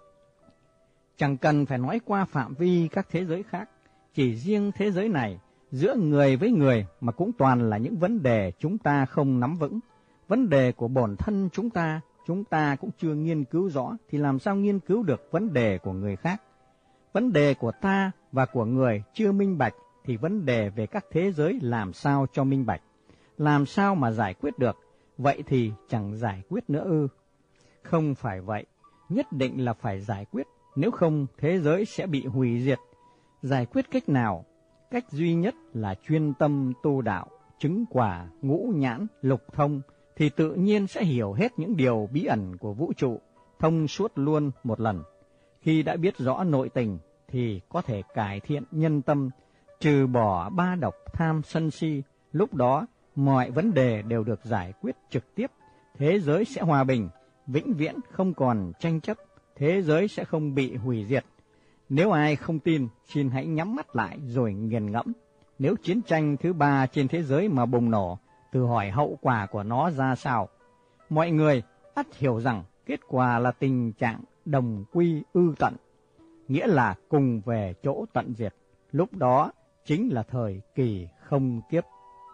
Speaker 1: Chẳng cần phải nói qua phạm vi các thế giới khác, chỉ riêng thế giới này, giữa người với người mà cũng toàn là những vấn đề chúng ta không nắm vững. Vấn đề của bổn thân chúng ta cũng chưa nghiên cứu rõ, thì làm sao nghiên cứu được vấn đề của người khác? Vấn đề của ta và của người chưa minh bạch, thì vấn đề về các thế giới làm sao cho minh bạch? Làm sao mà giải quyết được? Vậy thì chẳng giải quyết nữa ư? Không phải vậy, nhất định là phải giải quyết, nếu không thế giới sẽ bị hủy diệt. Giải quyết cách nào? Cách duy nhất là chuyên tâm tu đạo, chứng quả, ngũ nhãn, lục thông, thì tự nhiên sẽ hiểu hết những điều bí ẩn của vũ trụ, thông suốt luôn một lần. Khi đã biết rõ nội tình, thì có thể cải thiện nhân tâm, trừ bỏ ba độc tham sân si. Lúc đó, mọi vấn đề đều được giải quyết trực tiếp. Thế giới sẽ hòa bình, vĩnh viễn không còn tranh chấp, thế giới sẽ không bị hủy diệt. Nếu ai không tin, xin hãy nhắm mắt lại rồi nghiền ngẫm. Nếu chiến tranh thứ ba trên thế giới mà bùng nổ, thử hỏi hậu quả của nó ra sao? Mọi người ắt hiểu rằng kết quả là tình trạng đồng quy ư tận, nghĩa là cùng về chỗ tận diệt. Lúc đó chính là thời kỳ không kiếp.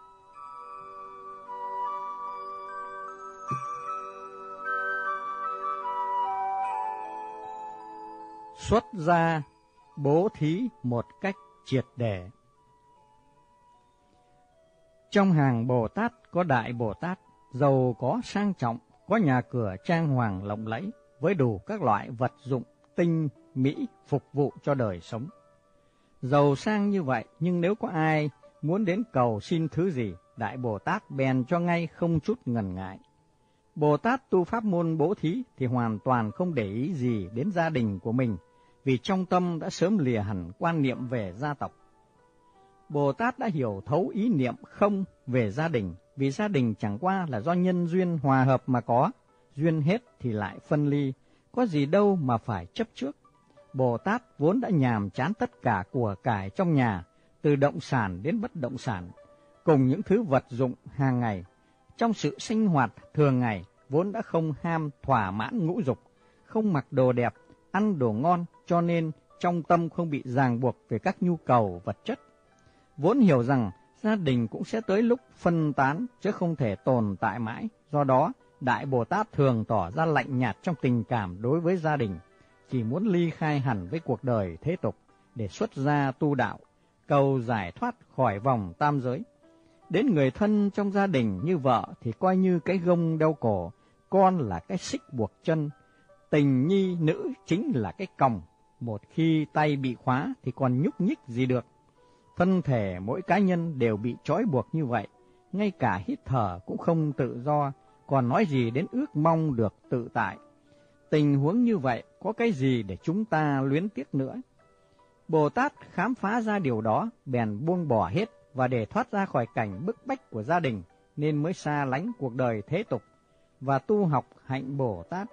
Speaker 1: Xuất gia bố thí một cách triệt để. Trong hàng Bồ Tát có Đại Bồ Tát, giàu có sang trọng, có nhà cửa trang hoàng lộng lẫy, với đủ các loại vật dụng tinh mỹ phục vụ cho đời sống. Giàu sang như vậy, nhưng nếu có ai muốn đến cầu xin thứ gì, Đại Bồ Tát bèn cho ngay không chút ngần ngại. Bồ Tát tu pháp môn bố thí thì hoàn toàn không để ý gì đến gia đình của mình, vì trong tâm đã sớm lìa hẳn quan niệm về gia tộc. Bồ Tát đã hiểu thấu ý niệm không về gia đình, vì gia đình chẳng qua là do nhân duyên hòa hợp mà có, duyên hết thì lại phân ly, có gì đâu mà phải chấp trước. Bồ Tát vốn đã nhàm chán tất cả của cải trong nhà, từ động sản đến bất động sản, cùng những thứ vật dụng hàng ngày. Trong sự sinh hoạt thường ngày, vốn đã không ham thỏa mãn ngũ dục, không mặc đồ đẹp, ăn đồ ngon, cho nên trong tâm không bị ràng buộc về các nhu cầu vật chất. Vốn hiểu rằng gia đình cũng sẽ tới lúc phân tán, chứ không thể tồn tại mãi. Do đó, Đại Bồ Tát thường tỏ ra lạnh nhạt trong tình cảm đối với gia đình, chỉ muốn ly khai hẳn với cuộc đời thế tục để xuất gia tu đạo, cầu giải thoát khỏi vòng tam giới. Đến người thân trong gia đình như vợ thì coi như cái gông đeo cổ, con là cái xích buộc chân, tình nhi nữ chính là cái còng. Một khi tay bị khóa thì còn nhúc nhích gì được. Thân thể mỗi cá nhân đều bị trói buộc như vậy, ngay cả hít thở cũng không tự do, còn nói gì đến ước mong được tự tại. Tình huống như vậy có cái gì để chúng ta luyến tiếc nữa? Bồ Tát khám phá ra điều đó, bèn buông bỏ hết, và để thoát ra khỏi cảnh bức bách của gia đình, nên mới xa lánh cuộc đời thế tục và tu học hạnh Bồ Tát.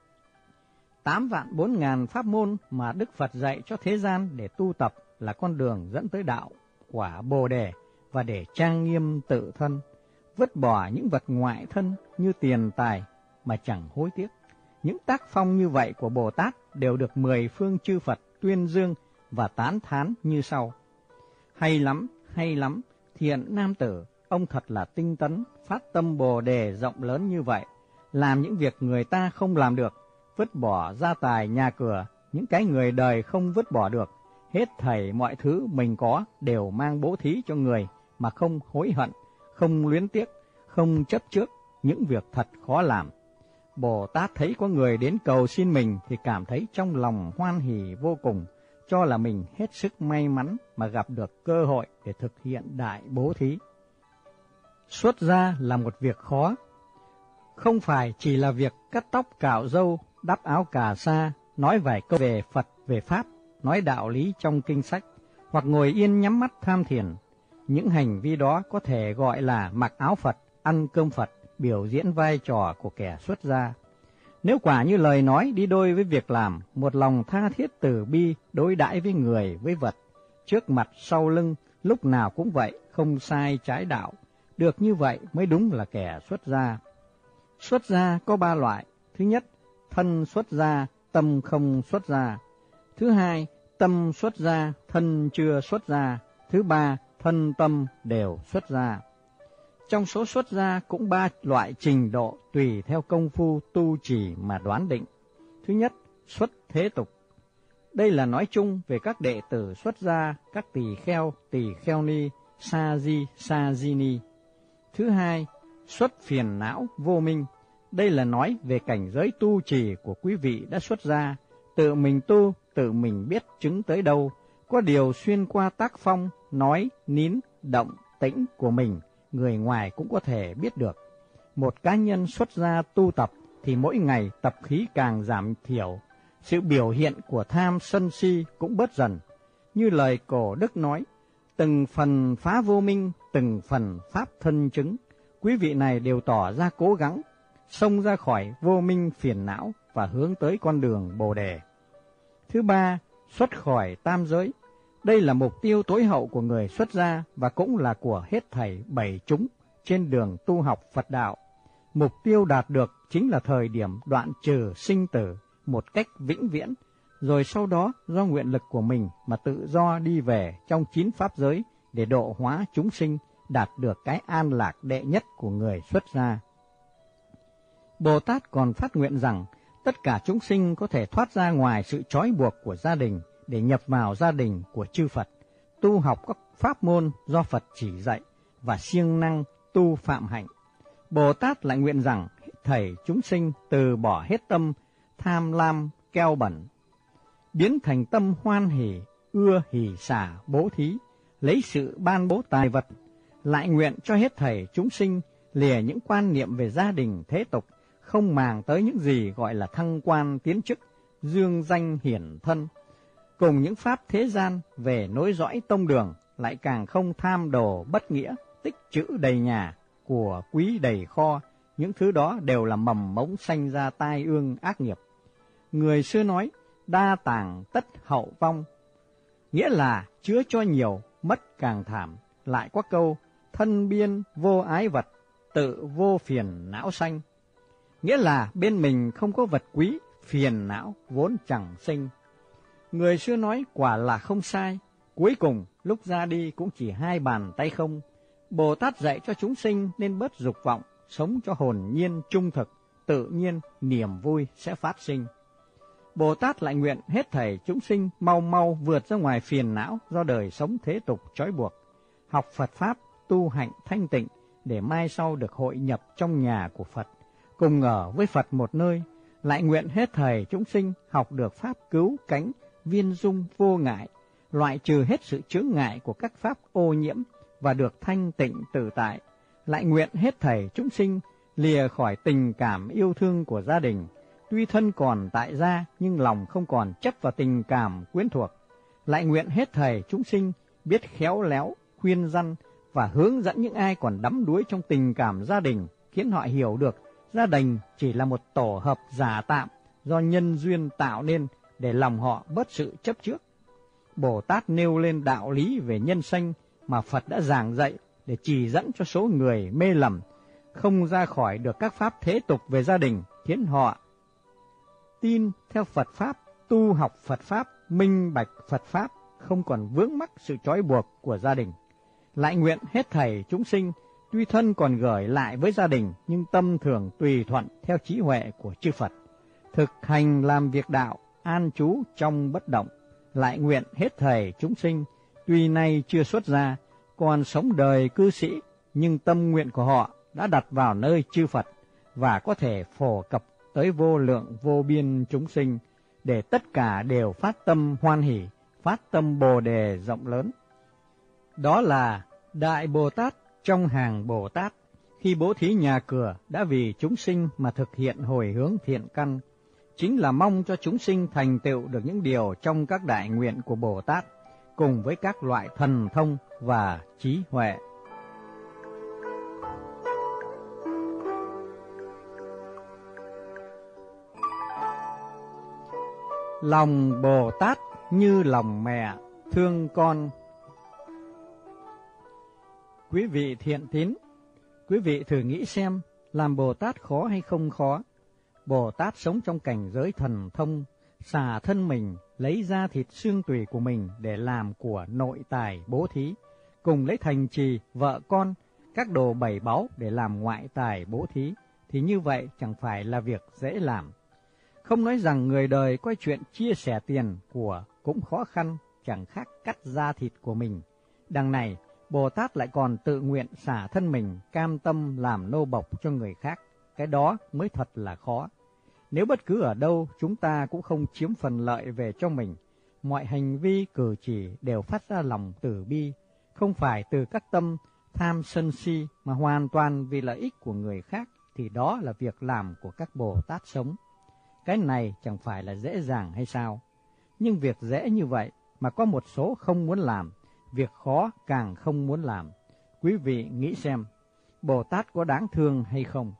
Speaker 1: 8.400.000 pháp môn mà Đức Phật dạy cho thế gian để tu tập là con đường dẫn tới đạo quả Bồ Đề, và để trang nghiêm tự thân, vứt bỏ những vật ngoại thân như tiền tài mà chẳng hối tiếc. Những tác phong như vậy của Bồ Tát đều được 10 phương chư Phật tuyên dương và tán thán như sau: hay lắm, thiện nam tử, ông thật là tinh tấn, phát tâm Bồ Đề rộng lớn như vậy, làm những việc người ta không làm được, vứt bỏ gia tài nhà cửa, những cái người đời không vứt bỏ được, hết thảy mọi thứ mình có đều mang bố thí cho người mà không hối hận, không luyến tiếc, không chấp trước những việc thật khó làm. Bồ Tát thấy có người đến cầu xin mình thì cảm thấy trong lòng hoan hỉ vô cùng, cho là mình hết sức may mắn mà gặp được cơ hội để thực hiện đại bố thí. Xuất gia là một việc khó, không phải chỉ là việc cắt tóc cạo râu, đắp áo cà sa, nói vài câu về Phật về Pháp, nói đạo lý trong kinh sách, hoặc ngồi yên nhắm mắt tham thiền. Những hành vi đó có thể gọi là mặc áo Phật, ăn cơm Phật, biểu diễn vai trò của kẻ xuất gia. Nếu quả như lời nói đi đôi với việc làm, một lòng tha thiết từ bi đối đãi với người với vật, trước mặt sau lưng, lúc nào cũng vậy, không sai trái đạo, được như vậy mới đúng là kẻ xuất gia. Xuất gia có 3 loại: thứ nhất, thân xuất gia, tâm không xuất gia; thứ hai, tâm xuất gia, thân chưa xuất gia; thứ ba, thân tâm đều xuất gia. Trong số xuất gia cũng 3 loại trình độ tùy theo công phu tu trì mà đoán định. Thứ nhất, xuất thế tục. Đây là nói chung về các đệ tử xuất gia, các tỳ kheo ni, sa di ni. Thứ hai, xuất phiền não vô minh. Đây là nói về cảnh giới tu trì của quý vị đã xuất gia, tự mình tu, tự mình biết chứng tới đâu, có điều xuyên qua tác phong, nói, nín, động, tĩnh của mình, người ngoài cũng có thể biết được. Một cá nhân xuất gia tu tập thì mỗi ngày tập khí càng giảm thiểu, sự biểu hiện của tham sân si cũng bớt dần. Như lời cổ đức nói, từng phần phá vô minh, từng phần pháp thân chứng. Quý vị này đều tỏ ra cố gắng, xông ra khỏi vô minh phiền não và hướng tới con đường Bồ Đề. Thứ ba, xuất khỏi tam giới. Đây là mục tiêu tối hậu của người xuất gia và cũng là của hết thảy 7 chúng trên đường tu học Phật đạo. Mục tiêu đạt được chính là thời điểm đoạn trừ sinh tử một cách vĩnh viễn, rồi sau đó do nguyện lực của mình mà tự do đi về trong 9 pháp giới để độ hóa chúng sinh, đạt được cái an lạc đệ nhất của người xuất gia. Bồ Tát còn phát nguyện rằng tất cả chúng sinh có thể thoát ra ngoài sự trói buộc của gia đình để nhập vào gia đình của chư Phật, tu học các pháp môn do Phật chỉ dạy và siêng năng tu phạm hạnh. Bồ Tát lại nguyện rằng thảy chúng sinh từ bỏ hết tâm tham lam keo bẩn, biến thành tâm hoan hỷ, ưa hỷ xả bố thí, lấy sự ban bố tài vật. Lại nguyện cho hết thảy chúng sinh lìa những quan niệm về gia đình thế tục, không màng tới những gì gọi là thăng quan tiến chức, dương danh hiển thân, cùng những pháp thế gian về nối dõi tông đường, lại càng không tham đồ bất nghĩa, tích trữ đầy nhà, của quý đầy kho. Những thứ đó đều là mầm mống sanh ra tai ương ác nghiệp. Người xưa nói, đa tàng tất hậu vong, nghĩa là chứa cho nhiều, mất càng thảm. Lại có câu, thân biên vô ái vật, tự vô phiền não sanh, nghĩa là bên mình không có vật quý, phiền não vốn chẳng sinh. Người xưa nói quả là không sai, cuối cùng lúc ra đi cũng chỉ 2 bàn tay không. Bồ Tát dạy cho chúng sinh nên bớt dục vọng, sống cho hồn nhiên trung thực, tự nhiên niềm vui sẽ phát sinh. Bồ Tát lại nguyện hết thảy chúng sinh mau mau vượt ra ngoài phiền não do đời sống thế tục trói buộc, học Phật Pháp, tu hạnh thanh tịnh để mai sau được hội nhập trong nhà của Phật, cùng ở với Phật một nơi, lại nguyện hết thảy chúng sinh học được pháp cứu cánh, viên dung vô ngại, loại trừ hết sự chướng ngại của các pháp ô nhiễm và được thanh tịnh tự tại. Lại nguyện hết thảy chúng sinh lìa khỏi tình cảm yêu thương của gia đình, tuy thân còn tại gia nhưng lòng không còn chấp vào tình cảm quyến thuộc. Lại nguyện hết thảy chúng sinh biết khéo léo, khuyên răn và hướng dẫn những ai còn đắm đuối trong tình cảm gia đình, khiến họ hiểu được gia đình chỉ là một tổ hợp giả tạm do nhân duyên tạo nên để lòng họ bớt sự chấp trước. Bồ Tát nêu lên đạo lý về nhân sanh mà Phật đã giảng dạy để chỉ dẫn cho số người mê lầm, không ra khỏi được các pháp thế tục về gia đình, khiến họ tin theo Phật Pháp, tu học Phật Pháp, minh bạch Phật Pháp, không còn vướng mắc sự trói buộc của gia đình. Lại nguyện hết thảy chúng sinh, tuy thân còn gửi lại với gia đình, nhưng tâm thường tùy thuận theo trí huệ của chư Phật, thực hành làm việc đạo, an trú trong bất động. Lại nguyện hết thảy chúng sinh, tuy nay chưa xuất gia, còn sống đời cư sĩ, nhưng tâm nguyện của họ đã đặt vào nơi chư Phật và có thể phổ cập tới vô lượng vô biên chúng sinh, để tất cả đều phát tâm hoan hỷ, phát tâm Bồ đề rộng lớn. Đó là Đại Bồ Tát trong hàng Bồ Tát, khi bố thí nhà cửa đã vì chúng sinh mà thực hiện hồi hướng thiện căn, chính là mong cho chúng sinh thành tựu được những điều trong các đại nguyện của Bồ Tát, cùng với các loại thần thông và trí huệ. Lòng Bồ Tát như lòng mẹ thương con. Quý vị thiện tín, quý vị thử nghĩ xem, làm Bồ Tát khó hay không khó? Bồ Tát sống trong cảnh giới thần thông, xả thân mình, lấy da thịt xương tủy của mình để làm của nội tài bố thí, cùng lấy thành trì, vợ con, các đồ bảy báu để làm ngoại tài bố thí, thì như vậy chẳng phải là việc dễ làm. Không nói rằng người đời coi chuyện chia sẻ tiền của cũng khó khăn, chẳng khác cắt da thịt của mình. Đằng này, Bồ Tát lại còn tự nguyện xả thân mình, cam tâm làm nô bộc cho người khác. Cái đó mới thật là khó. Nếu bất cứ ở đâu, chúng ta cũng không chiếm phần lợi về cho mình. Mọi hành vi cử chỉ đều phát ra lòng từ bi, không phải từ các tâm tham sân si, mà hoàn toàn vì lợi ích của người khác, thì đó là việc làm của các Bồ Tát sống. Cái này chẳng phải là dễ dàng hay sao? Nhưng việc dễ như vậy mà có một số không muốn làm, việc khó càng không muốn làm. Quý vị nghĩ xem, Bồ Tát có đáng thương hay không?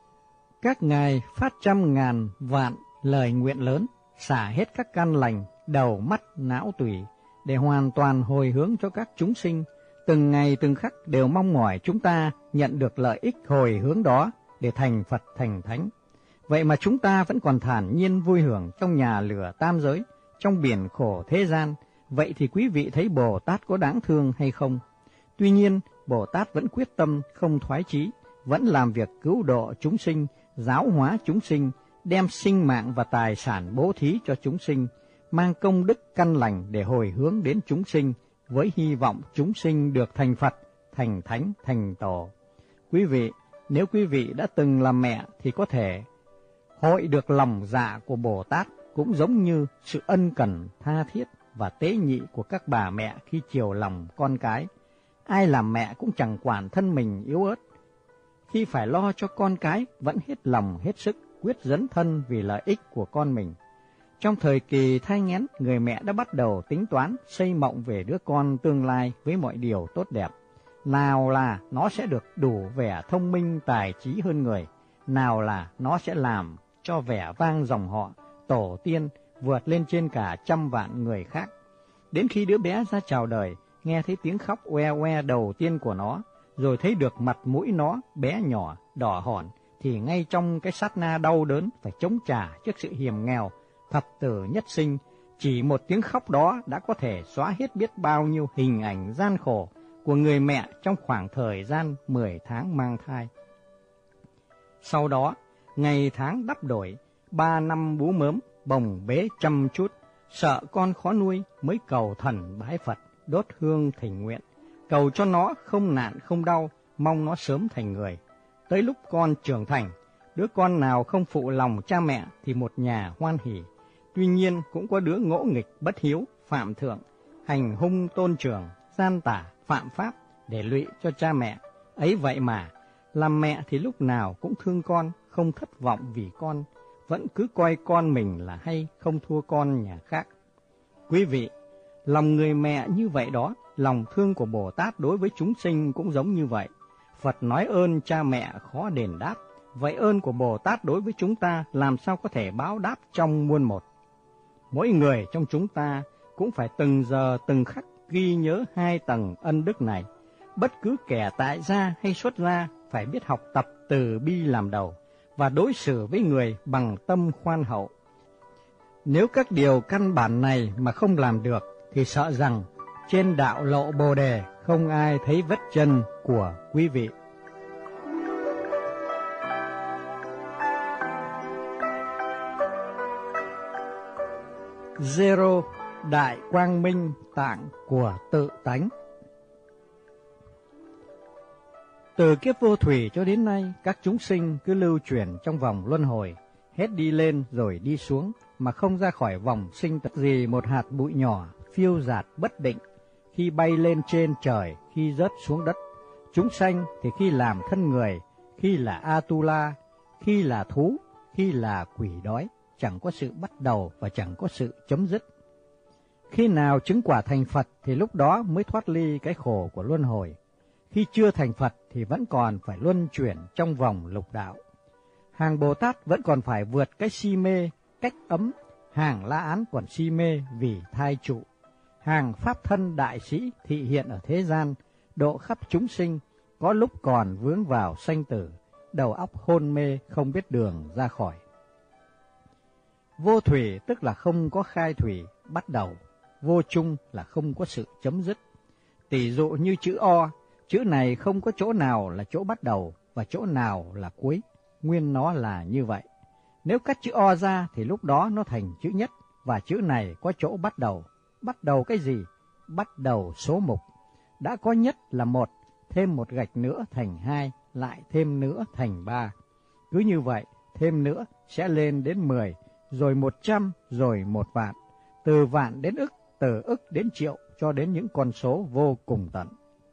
Speaker 1: Các ngài phát trăm ngàn vạn lời nguyện lớn, xả hết các căn lành, đầu mắt não tủy, để hoàn toàn hồi hướng cho các chúng sinh. Từng ngày từng khắc đều mong mỏi chúng ta nhận được lợi ích hồi hướng đó để thành Phật thành Thánh. Vậy mà chúng ta vẫn còn thản nhiên vui hưởng trong nhà lửa tam giới, trong biển khổ thế gian. Vậy thì quý vị thấy Bồ Tát có đáng thương hay không? Tuy nhiên, Bồ Tát vẫn quyết tâm không thoái chí, vẫn làm việc cứu độ chúng sinh, giáo hóa chúng sinh, đem sinh mạng và tài sản bố thí cho chúng sinh, mang công đức căn lành để hồi hướng đến chúng sinh, với hy vọng chúng sinh được thành Phật, thành Thánh, thành Tổ. Quý vị, nếu quý vị đã từng làm mẹ thì có thể hội được lòng dạ của Bồ Tát, cũng giống như sự ân cần, tha thiết và tế nhị của các bà mẹ khi chiều lòng con cái. Ai làm mẹ cũng chẳng quản thân mình yếu ớt, khi phải lo cho con cái vẫn hết lòng hết sức, quyết dấn thân vì lợi ích của con mình. Trong thời kỳ thai nghén, người mẹ đã bắt đầu tính toán, xây mộng về đứa con tương lai với mọi điều tốt đẹp. Nào là nó sẽ được đủ vẻ thông minh tài trí hơn người, nào là nó sẽ làm cho vẻ vang dòng họ, tổ tiên vượt lên trên cả trăm vạn người khác. Đến khi đứa bé ra chào đời, nghe thấy tiếng khóc oe oe đầu tiên của nó, rồi thấy được mặt mũi nó bé nhỏ, đỏ hòn, thì ngay trong cái sát na đau đớn phải chống trả trước sự hiểm nghèo, thập tử nhất sinh, chỉ một tiếng khóc đó đã có thể xóa hết biết bao nhiêu hình ảnh gian khổ của người mẹ trong khoảng thời gian 10 tháng mang thai. Sau đó, ngày tháng đắp đổi, 3 năm bú mớm, bồng bế chăm chút, sợ con khó nuôi mới cầu thần bái Phật, đốt hương thỉnh nguyện, cầu cho nó không nạn không đau, mong nó sớm thành người. Tới lúc con trưởng thành, Đứa con nào không phụ lòng cha mẹ thì một nhà hoan hỉ. Tuy nhiên cũng có đứa ngỗ nghịch, bất hiếu, phạm thượng, hành hung tôn trưởng, gian tả, phạm pháp để lụy cho cha mẹ. Ấy vậy mà, làm mẹ thì lúc nào cũng thương con, không thất vọng vì con, vẫn cứ coi con mình là hay, không thua con nhà khác. Quý vị, lòng người mẹ như vậy đó, lòng thương của Bồ Tát đối với chúng sinh cũng giống như vậy. Phật nói ơn cha mẹ khó đền đáp, vậy ơn của Bồ Tát đối với chúng ta làm sao có thể báo đáp trong muôn một. Mỗi người trong chúng ta cũng phải từng giờ từng khắc ghi nhớ hai tầng ân đức này. Bất cứ kẻ tại gia hay xuất gia phải biết học tập từ bi làm đầu và đối xử với người bằng tâm khoan hậu. Nếu các điều căn bản này mà không làm được thì sợ rằng trên đạo lộ Bồ Đề không ai thấy vết chân của quý vị. Zero Đại Quang Minh Tạng của tự tánh. Từ kiếp vô thủy cho đến nay, các chúng sinh cứ lưu chuyển trong vòng luân hồi, hết đi lên rồi đi xuống, mà không ra khỏi vòng sinh tử gì một hạt bụi nhỏ, phiêu dạt bất định, khi bay lên trên trời, khi rớt xuống đất. Chúng sanh thì khi làm thân người, khi là Atula, khi là thú, khi là quỷ đói, chẳng có sự bắt đầu và chẳng có sự chấm dứt. Khi nào chứng quả thành Phật thì lúc đó mới thoát ly cái khổ của luân hồi. Khi chưa thành Phật thì vẫn còn phải luân chuyển trong vòng lục đạo. Hàng Bồ Tát vẫn còn phải vượt cái si mê, cách ấm. Hàng La Án còn si mê vì thai trụ. Hàng Pháp Thân Đại Sĩ thị hiện ở thế gian, độ khắp chúng sinh, có lúc còn vướng vào sanh tử, đầu óc hôn mê không biết đường ra khỏi. Vô thủy tức là không có khai thủy, bắt đầu. Vô chung là không có sự chấm dứt. Tỷ dụ như chữ O, chữ này không có chỗ nào là chỗ bắt đầu và chỗ nào là cuối, nguyên nó là như vậy. Nếu cắt chữ O ra thì lúc đó nó thành chữ nhất, và chữ này có chỗ bắt đầu. Bắt đầu cái gì? Bắt đầu số mục. Đã có nhất là 1, thêm một gạch nữa thành 2, lại thêm nữa thành 3. Cứ như vậy, thêm nữa sẽ lên đến 10, rồi 100, rồi 1 vạn. Từ vạn đến ức, từ ức đến triệu, cho đến những con số vô cùng tận.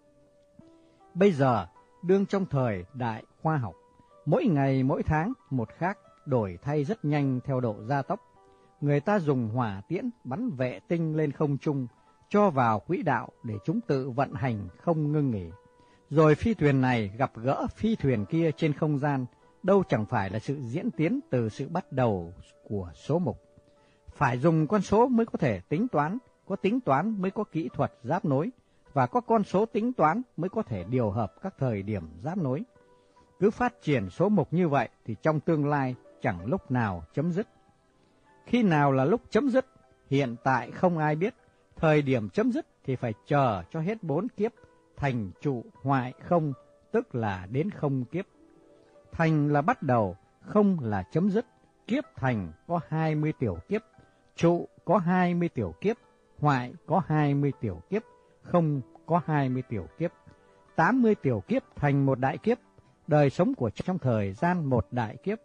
Speaker 1: Bây giờ, đương trong thời đại khoa học, mỗi ngày mỗi tháng một khác, đổi thay rất nhanh theo độ gia tốc. Người ta dùng hỏa tiễn bắn vệ tinh lên không trung, cho vào quỹ đạo để chúng tự vận hành không ngưng nghỉ. Rồi phi thuyền này gặp gỡ phi thuyền kia trên không gian, đâu chẳng phải là sự diễn tiến từ sự bắt đầu của số mục. Phải dùng con số mới có thể tính toán, có tính toán mới có kỹ thuật giáp nối, và có con số tính toán mới có thể điều hợp các thời điểm giáp nối. Cứ phát triển số mục như vậy thì trong tương lai chẳng lúc nào chấm dứt. Khi nào là lúc chấm dứt, hiện tại không ai biết. Thời điểm chấm dứt thì phải chờ cho hết 4 kiếp, thành trụ hoại không, tức là đến không kiếp. Thành là bắt đầu, không là chấm dứt. Kiếp thành có 20 tiểu kiếp, trụ có 20 tiểu kiếp, hoại có 20 tiểu kiếp, không có 20 tiểu kiếp. 80 tiểu kiếp thành một đại kiếp, đời sống của trong thời gian một đại kiếp.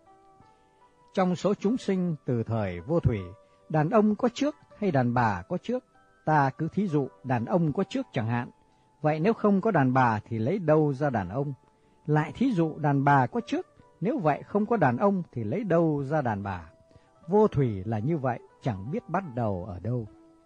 Speaker 1: Trong số chúng sinh từ thời vô thủy, đàn ông có trước hay đàn bà có trước? Ta cứ thí dụ đàn ông có trước chẳng hạn. Vậy nếu không có đàn bà thì lấy đâu ra đàn ông? Lại thí dụ đàn bà có trước, nếu vậy không có đàn ông thì lấy đâu ra đàn bà? Vô thủy là như vậy, chẳng biết bắt đầu ở đâu.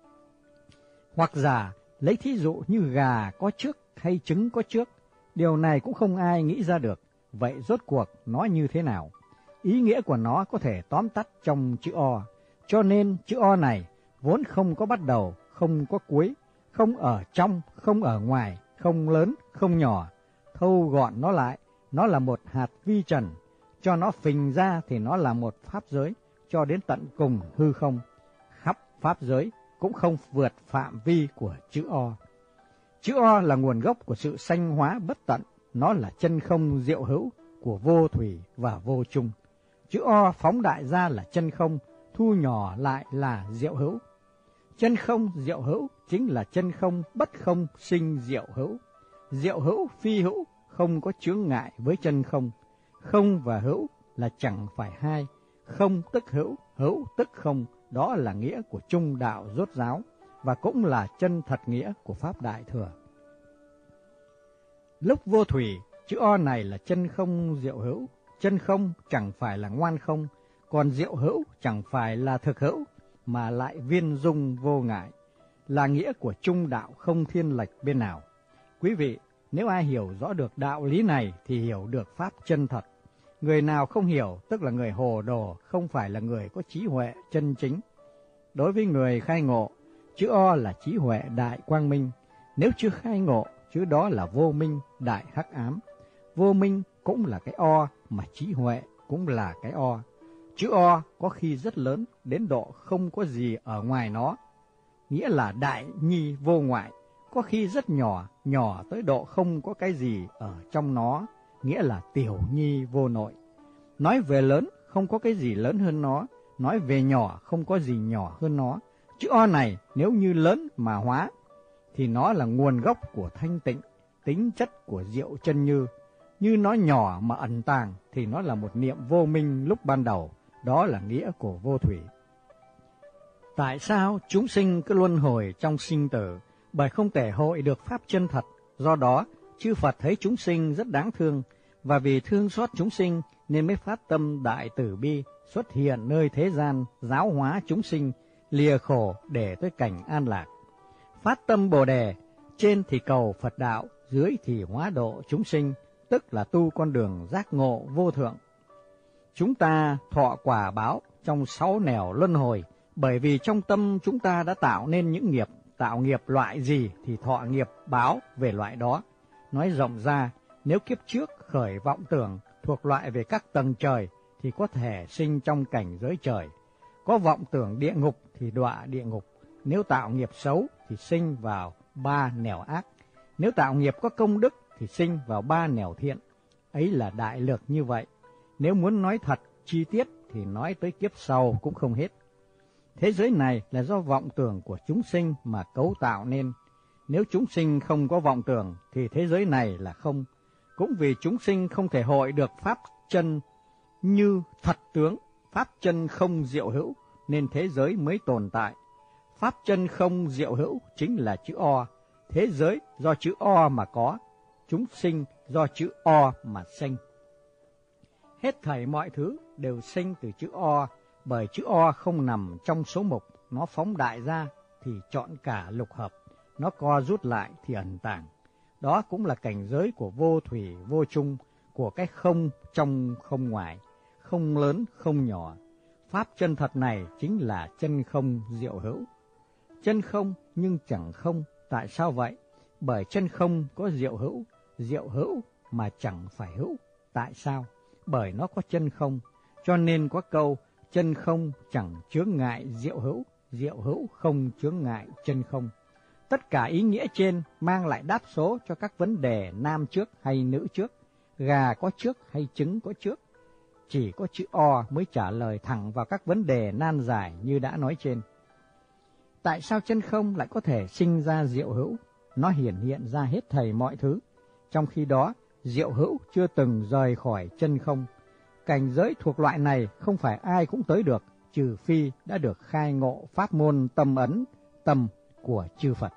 Speaker 1: Hoặc giả, lấy thí dụ như gà có trước hay trứng có trước, điều này cũng không ai nghĩ ra được. Vậy rốt cuộc nó như thế nào? Ý nghĩa của nó có thể tóm tắt trong chữ O. Cho nên chữ O này vốn không có bắt đầu, không có cuối, không ở trong, không ở ngoài, không lớn, không nhỏ. Thâu gọn nó lại, nó là một hạt vi trần. Cho nó phình ra thì nó là một pháp giới, cho đến tận cùng hư không. Khắp pháp giới cũng không vượt phạm vi của chữ O. Chữ O là nguồn gốc của sự sanh hóa bất tận, nó là chân không diệu hữu của vô thủy và vô chung. Chữ O phóng đại ra là chân không, thu nhỏ lại là diệu hữu. Chân không diệu hữu chính là chân không bất không sinh diệu hữu. Diệu hữu phi hữu không có chướng ngại với chân không. Không và hữu là chẳng phải hai, không tức hữu, hữu tức không, đó là nghĩa của trung đạo rốt ráo, và cũng là chân thật nghĩa của Pháp Đại Thừa. Lúc vô thủy, chữ O này là chân không diệu hữu, chân không chẳng phải là ngoan không, còn diệu hữu chẳng phải là thực hữu, mà lại viên dung vô ngại, là nghĩa của trung đạo không thiên lệch bên nào. Quý vị, nếu ai hiểu rõ được đạo lý này thì hiểu được Pháp chân thật. Người nào không hiểu tức là người hồ đồ, không phải là người có trí huệ chân chính. Đối với người khai ngộ, chữ O là trí huệ đại quang minh. Nếu chưa khai ngộ, chữ đó là vô minh đại hắc ám. Vô minh cũng là cái O, mà trí huệ cũng là cái O. Chữ O có khi rất lớn, đến độ không có gì ở ngoài nó, nghĩa là đại nhi vô ngoại. Có khi rất nhỏ, nhỏ tới độ không có cái gì ở trong nó, nghĩa là tiểu nhi vô nội. Nói về lớn, không có cái gì lớn hơn nó. Nói về nhỏ, không có gì nhỏ hơn nó. Chữ O này nếu như lớn mà hóa, thì nó là nguồn gốc của thanh tịnh, tính chất của diệu chân như. Như nó nhỏ mà ẩn tàng, thì nó là một niệm vô minh lúc ban đầu, đó là nghĩa của vô thủy. Tại sao chúng sinh cứ luân hồi trong sinh tử? Bởi không thể hội được Pháp chân thật. Do đó, chư Phật thấy chúng sinh rất đáng thương, và vì thương xót chúng sinh nên mới phát tâm đại từ bi, xuất hiện nơi thế gian, giáo hóa chúng sinh, lìa khổ để tới cảnh an lạc. Phát tâm Bồ Đề, trên thì cầu Phật đạo, dưới thì hóa độ chúng sinh, tức là tu con đường giác ngộ vô thượng. Chúng ta thọ quả báo trong 6 nẻo luân hồi, bởi vì trong tâm chúng ta đã tạo nên những nghiệp, tạo nghiệp loại gì thì thọ nghiệp báo về loại đó. Nói rộng ra, nếu kiếp trước khởi vọng tưởng thuộc loại về các tầng trời thì có thể sinh trong cảnh giới trời. Có vọng tưởng địa ngục thì đọa địa ngục. Nếu tạo nghiệp xấu thì sinh vào 3 nẻo ác. Nếu tạo nghiệp có công đức thì sinh vào 3 nẻo thiện. Ấy là đại lược như vậy. Nếu muốn nói thật chi tiết thì nói tới kiếp sau cũng không hết. Thế giới này là do vọng tưởng của chúng sinh mà cấu tạo nên. Nếu chúng sinh không có vọng tưởng thì thế giới này là không. Cũng vì chúng sinh không thể hội được Pháp chân như thật tướng, Pháp chân không diệu hữu, nên thế giới mới tồn tại. Pháp chân không diệu hữu chính là chữ O. Thế giới do chữ O mà có, chúng sinh do chữ O mà sinh. Hết thảy mọi thứ đều sinh từ chữ O, bởi chữ O không nằm trong số mục, nó phóng đại ra thì chọn cả lục hợp, nó co rút lại thì ẩn tàng. Đó cũng là cảnh giới của vô thủy vô chung, của cái không trong không ngoài, không lớn không nhỏ. Pháp chân thật này chính là chân không diệu hữu. Chân không nhưng chẳng không, tại sao vậy? Bởi chân không có diệu hữu mà chẳng phải hữu. Tại sao? Bởi nó có chân không, cho nên có câu chân không chẳng chướng ngại diệu hữu không chướng ngại chân không. Tất cả ý nghĩa trên mang lại đáp số cho các vấn đề nam trước hay nữ trước, gà có trước hay trứng có trước. Chỉ có chữ O mới trả lời thẳng vào các vấn đề nan giải như đã nói trên. Tại sao chân không lại có thể sinh ra diệu hữu? Nó hiện ra hết thảy mọi thứ. Trong khi đó, diệu hữu chưa từng rời khỏi chân không. Cảnh giới thuộc loại này không phải ai cũng tới được, trừ phi đã được khai ngộ pháp môn tâm ấn, tâm của chư Phật.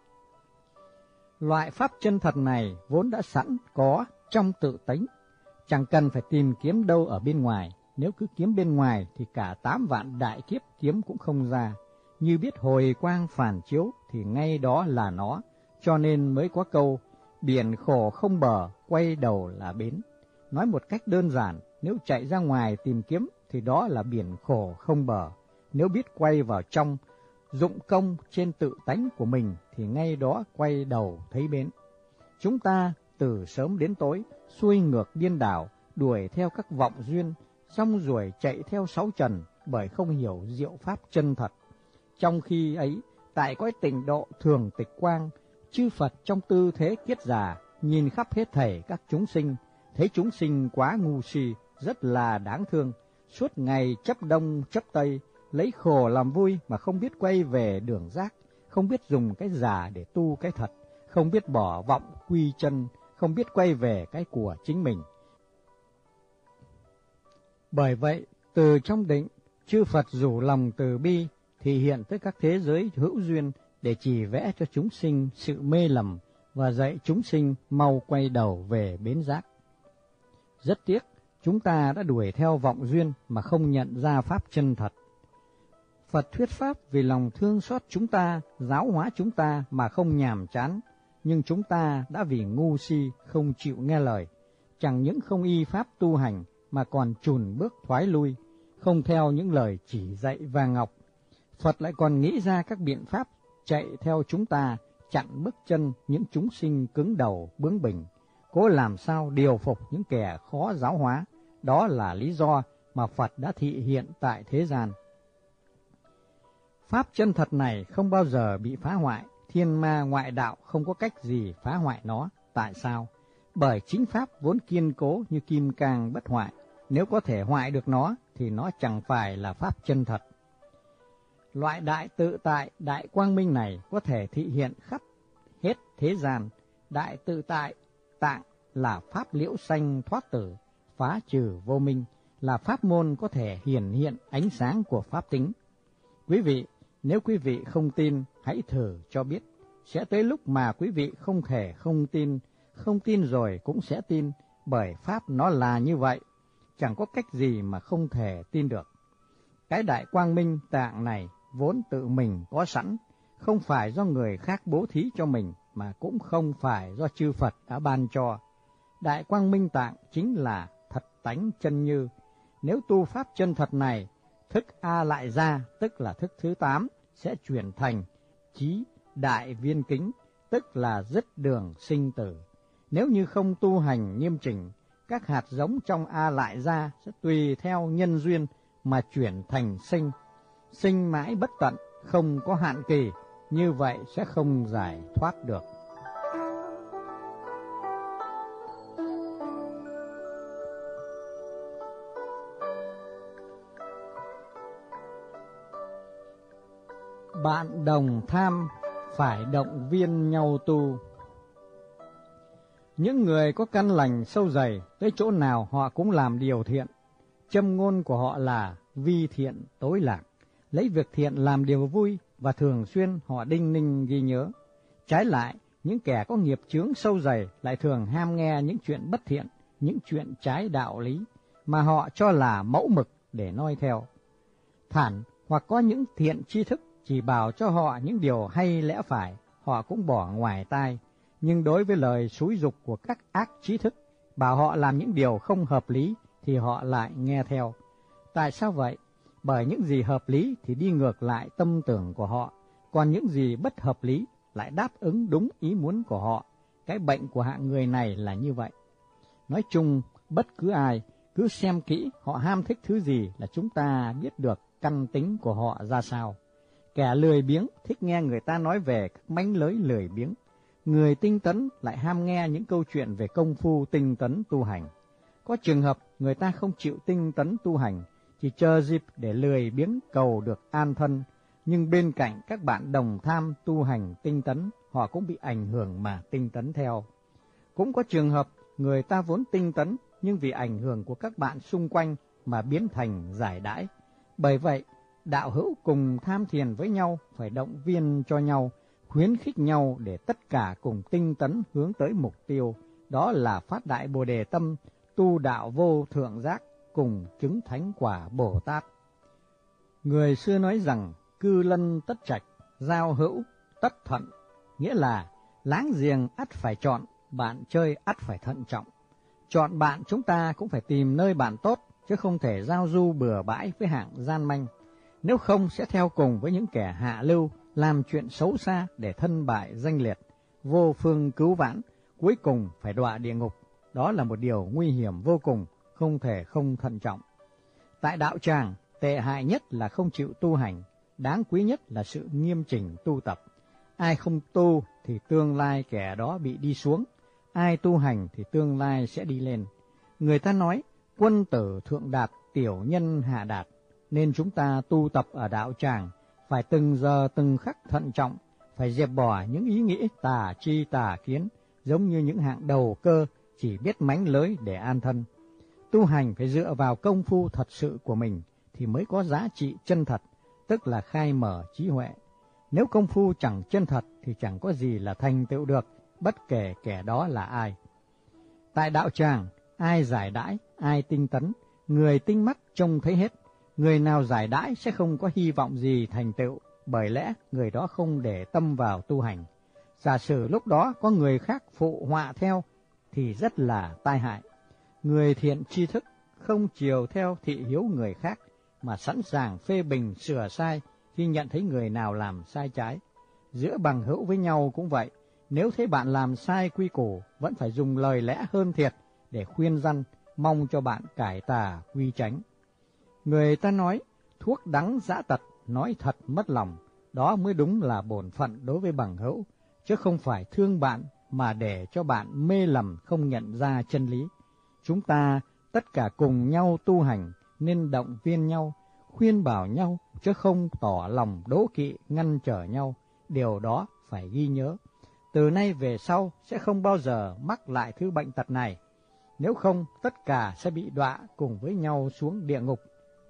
Speaker 1: Loại pháp chân thật này vốn đã sẵn có trong tự tánh, chẳng cần phải tìm kiếm đâu ở bên ngoài. Nếu cứ kiếm bên ngoài thì cả 8 vạn đại kiếp kiếm cũng không ra. Như biết hồi quang phản chiếu thì ngay đó là nó, cho nên mới có câu biển khổ không bờ, quay đầu là bến. Nói một cách đơn giản, nếu chạy ra ngoài tìm kiếm thì đó là biển khổ không bờ. Nếu biết quay vào trong, dụng công trên tự tánh của mình thì ngay đó quay đầu thấy bến. Chúng ta từ sớm đến tối xuôi ngược điên đảo, đuổi theo các vọng duyên, xong rồi chạy theo 6 trần bởi không hiểu diệu pháp chân thật. Trong khi ấy, tại cõi tịnh độ thường tịch quang, chư Phật trong tư thế kiết già nhìn khắp hết thảy các chúng sinh, thấy chúng sinh quá ngu si, rất là đáng thương, suốt ngày chấp đông chấp tây, lấy khổ làm vui mà không biết quay về đường giác, không biết dùng cái giả để tu cái thật, không biết bỏ vọng quy chân, không biết quay về cái của chính mình. Bởi vậy, từ trong định, chư Phật rủ lòng từ bi, thì hiện tới các thế giới hữu duyên để chỉ vẽ cho chúng sinh sự mê lầm và dạy chúng sinh mau quay đầu về bến giác. Rất tiếc, chúng ta đã đuổi theo vọng duyên mà không nhận ra pháp chân thật. Phật thuyết pháp vì lòng thương xót chúng ta, giáo hóa chúng ta mà không nhàm chán, nhưng chúng ta đã vì ngu si không chịu nghe lời, chẳng những không y pháp tu hành mà còn chùn bước thoái lui, không theo những lời chỉ dạy vàng ngọc. Phật lại còn nghĩ ra các biện pháp chạy theo chúng ta, chặn bước chân những chúng sinh cứng đầu bướng bỉnh, cố làm sao điều phục những kẻ khó giáo hóa. Đó là lý do mà Phật đã thị hiện tại thế gian. Pháp chân thật này không bao giờ bị phá hoại, thiên ma ngoại đạo không có cách gì phá hoại nó. Tại sao? Bởi chính Pháp vốn kiên cố như kim cang bất hoại, nếu có thể hoại được nó thì nó chẳng phải là Pháp chân thật. Loại đại tự tại, đại quang minh này có thể thị hiện khắp hết thế gian. Đại tự tại tạng là Pháp liễu sanh thoát tử, phá trừ vô minh, là pháp môn có thể hiển hiện ánh sáng của pháp tính. Quý vị, nếu quý vị không tin, hãy thử cho biết. Sẽ tới lúc mà quý vị không thể không tin rồi cũng sẽ tin, bởi pháp nó là như vậy, chẳng có cách gì mà không thể tin được. Cái đại quang minh tạng này vốn tự mình có sẵn, không phải do người khác bố thí cho mình, mà cũng không phải do chư Phật đã ban cho. Đại quang minh tạng chính là thật tánh chân như. Nếu tu pháp chân thật này, thức A lại ra, tức là thức thứ 8, sẽ chuyển thành trí đại viên kính, tức là dứt đường sinh tử. Nếu như không tu hành nghiêm chỉnh, các hạt giống trong A lại ra sẽ tùy theo nhân duyên mà chuyển thành sinh mãi bất tận, không có hạn kỳ, như vậy sẽ không giải thoát được. Bạn đồng tham phải động viên nhau tu. Những người có căn lành sâu dày, tới chỗ nào họ cũng làm điều thiện. Châm ngôn của họ là vi thiện tối lạc, lấy việc thiện làm điều vui và thường xuyên họ đinh ninh ghi nhớ. Trái lại, những kẻ có nghiệp chướng sâu dày lại thường ham nghe những chuyện bất thiện, những chuyện trái đạo lý mà họ cho là mẫu mực để noi theo. Thản hoặc có những thiện tri thức chỉ bảo cho họ những điều hay lẽ phải, họ cũng bỏ ngoài tai, nhưng đối với lời xúi giục của các ác trí thức, bảo họ làm những điều không hợp lý thì họ lại nghe theo. Tại sao vậy? Bởi những gì hợp lý thì đi ngược lại tâm tưởng của họ, còn những gì bất hợp lý lại đáp ứng đúng ý muốn của họ. Cái bệnh của hạng người này là như vậy. Nói chung, bất cứ ai, cứ xem kỹ họ ham thích thứ gì là chúng ta biết được căn tính của họ ra sao. Kẻ lười biếng thích nghe người ta nói về các mánh lới lười biếng. Người tinh tấn lại ham nghe những câu chuyện về công phu tinh tấn tu hành. Có trường hợp người ta không chịu tinh tấn tu hành, chỉ chờ dịp để lười biếng cầu được an thân, nhưng bên cạnh các bạn đồng tham tu hành tinh tấn, họ cũng bị ảnh hưởng mà tinh tấn theo. Cũng có trường hợp người ta vốn tinh tấn, nhưng vì ảnh hưởng của các bạn xung quanh mà biến thành giải đãi. Bởi vậy, đạo hữu cùng tham thiền với nhau phải động viên cho nhau, khuyến khích nhau để tất cả cùng tinh tấn hướng tới mục tiêu, đó là phát đại Bồ Đề tâm, tu đạo vô thượng giác, cùng chứng thánh quả Bồ Tát. Người xưa nói rằng cư lân tất trạch, giao hữu tất thận, nghĩa là láng giềng ắt phải chọn, bạn chơi ắt phải thận trọng. Chọn bạn chúng ta cũng phải tìm nơi bạn tốt, chứ không thể giao du bừa bãi với hạng gian manh. Nếu không sẽ theo cùng với những kẻ hạ lưu, làm chuyện xấu xa để thân bại danh liệt, vô phương cứu vãn, cuối cùng phải đọa địa ngục. Đó là một điều nguy hiểm vô cùng, không thể không thận trọng. Tại đạo tràng, tệ hại nhất là không chịu tu hành, đáng quý nhất là sự nghiêm chỉnh tu tập. Ai không tu thì tương lai kẻ đó bị đi xuống, ai tu hành thì tương lai sẽ đi lên. Người ta nói, quân tử thượng đạt, tiểu nhân hạ đạt, nên chúng ta tu tập ở đạo tràng, phải từng giờ từng khắc thận trọng, phải dẹp bỏ những ý nghĩ tà chi tà kiến, giống như những hạng đầu cơ chỉ biết mánh lới để an thân. tu hành phải dựa vào công phu thật sự của mình thì mới có giá trị chân thật, tức là khai mở trí huệ. Nếu công phu chẳng chân thật thì chẳng có gì là thành tựu được, bất kể kẻ đó là ai. Tại đạo tràng, ai giải đãi, ai tinh tấn, người tinh mắt trông thấy hết. Người nào giải đãi sẽ không có hy vọng gì thành tựu, bởi lẽ người đó không để tâm vào tu hành. Giả sử lúc đó có người khác phụ họa theo thì rất là tai hại. Người thiện tri thức không chiều theo thị hiếu người khác, mà sẵn sàng phê bình sửa sai khi nhận thấy người nào làm sai trái. Giữa bằng hữu với nhau cũng vậy, nếu thấy bạn làm sai quy củ, vẫn phải dùng lời lẽ hơn thiệt để khuyên răn, mong cho bạn cải tà quy chánh. Người ta nói, thuốc đắng dã tật, nói thật mất lòng, đó mới đúng là bổn phận đối với bằng hữu, chứ không phải thương bạn mà để cho bạn mê lầm không nhận ra chân lý. Chúng ta tất cả cùng nhau tu hành, nên động viên nhau, khuyên bảo nhau, chứ không tỏ lòng đố kỵ ngăn trở nhau. Điều đó phải ghi nhớ. Từ nay về sau sẽ không bao giờ mắc lại thứ bệnh tật này. Nếu không, tất cả sẽ bị đọa cùng với nhau xuống địa ngục.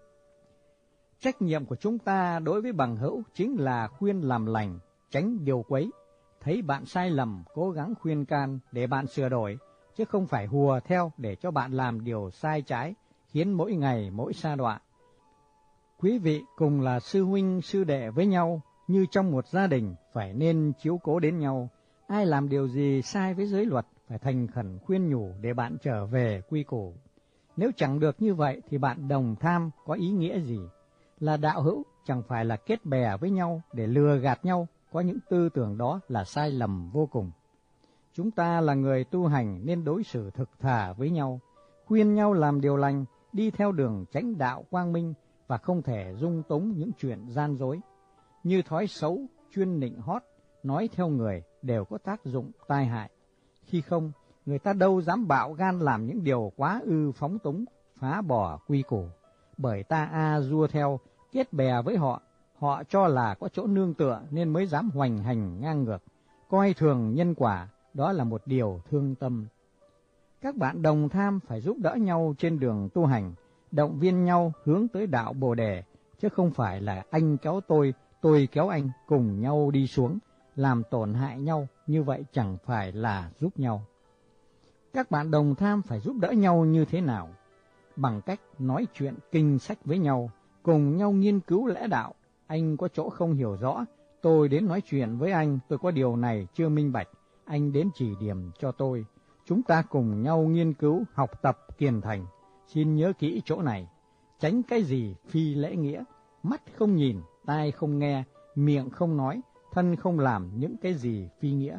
Speaker 1: Trách nhiệm của chúng ta đối với bằng hữu chính là khuyên làm lành, tránh điều quấy. Thấy bạn sai lầm, cố gắng khuyên can để bạn sửa đổi, chứ không phải hùa theo để cho bạn làm điều sai trái, khiến mỗi ngày mỗi sa đọa. Quý vị cùng là sư huynh sư đệ với nhau, như trong một gia đình phải nên chiếu cố đến nhau. Ai làm điều gì sai với giới luật phải thành khẩn khuyên nhủ để bạn trở về quy củ. Nếu chẳng được như vậy thì bạn đồng tham có ý nghĩa gì? Là đạo hữu chẳng phải là kết bè với nhau để lừa gạt nhau, có những tư tưởng đó là sai lầm vô cùng. Chúng ta là người tu hành nên đối xử thực thà với nhau, khuyên nhau làm điều lành, đi theo đường chánh đạo quang minh và không thể dung túng những chuyện gian dối. Như thói xấu, chuyên nịnh hót, nói theo người đều có tác dụng tai hại. Khi không, người ta đâu dám bạo gan làm những điều quá ư phóng túng, phá bỏ quy củ. Bởi ta dua theo, kết bè với họ, họ cho là có chỗ nương tựa nên mới dám hoành hành ngang ngược, coi thường nhân quả, đó là một điều thương tâm. Các bạn đồng tham phải giúp đỡ nhau trên đường tu hành, động viên nhau hướng tới đạo Bồ Đề, chứ không phải là anh kéo tôi kéo anh cùng nhau đi xuống, làm tổn hại nhau, như vậy chẳng phải là giúp nhau. Các bạn đồng tham phải giúp đỡ nhau như thế nào? Bằng cách nói chuyện kinh sách với nhau, cùng nhau nghiên cứu lẽ đạo. Anh có chỗ không hiểu rõ, tôi đến nói chuyện với anh, tôi có điều này chưa minh bạch, anh đến chỉ điểm cho tôi. Chúng ta cùng nhau nghiên cứu, học tập, kiền thành. Xin nhớ kỹ chỗ này, tránh cái gì phi lễ nghĩa, mắt không nhìn, tai không nghe, miệng không nói, thân không làm những cái gì phi nghĩa.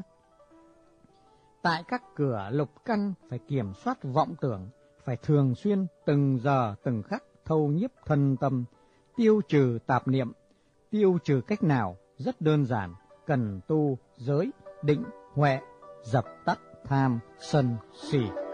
Speaker 1: Tại các cửa lục căn phải kiểm soát vọng tưởng, phải thường xuyên từng giờ từng khắc thâu nhiếp thân tâm, tiêu trừ tạp niệm. Tiêu trừ cách nào? Rất đơn giản, cần tu giới, định, huệ, dập tắt tham, sân, si.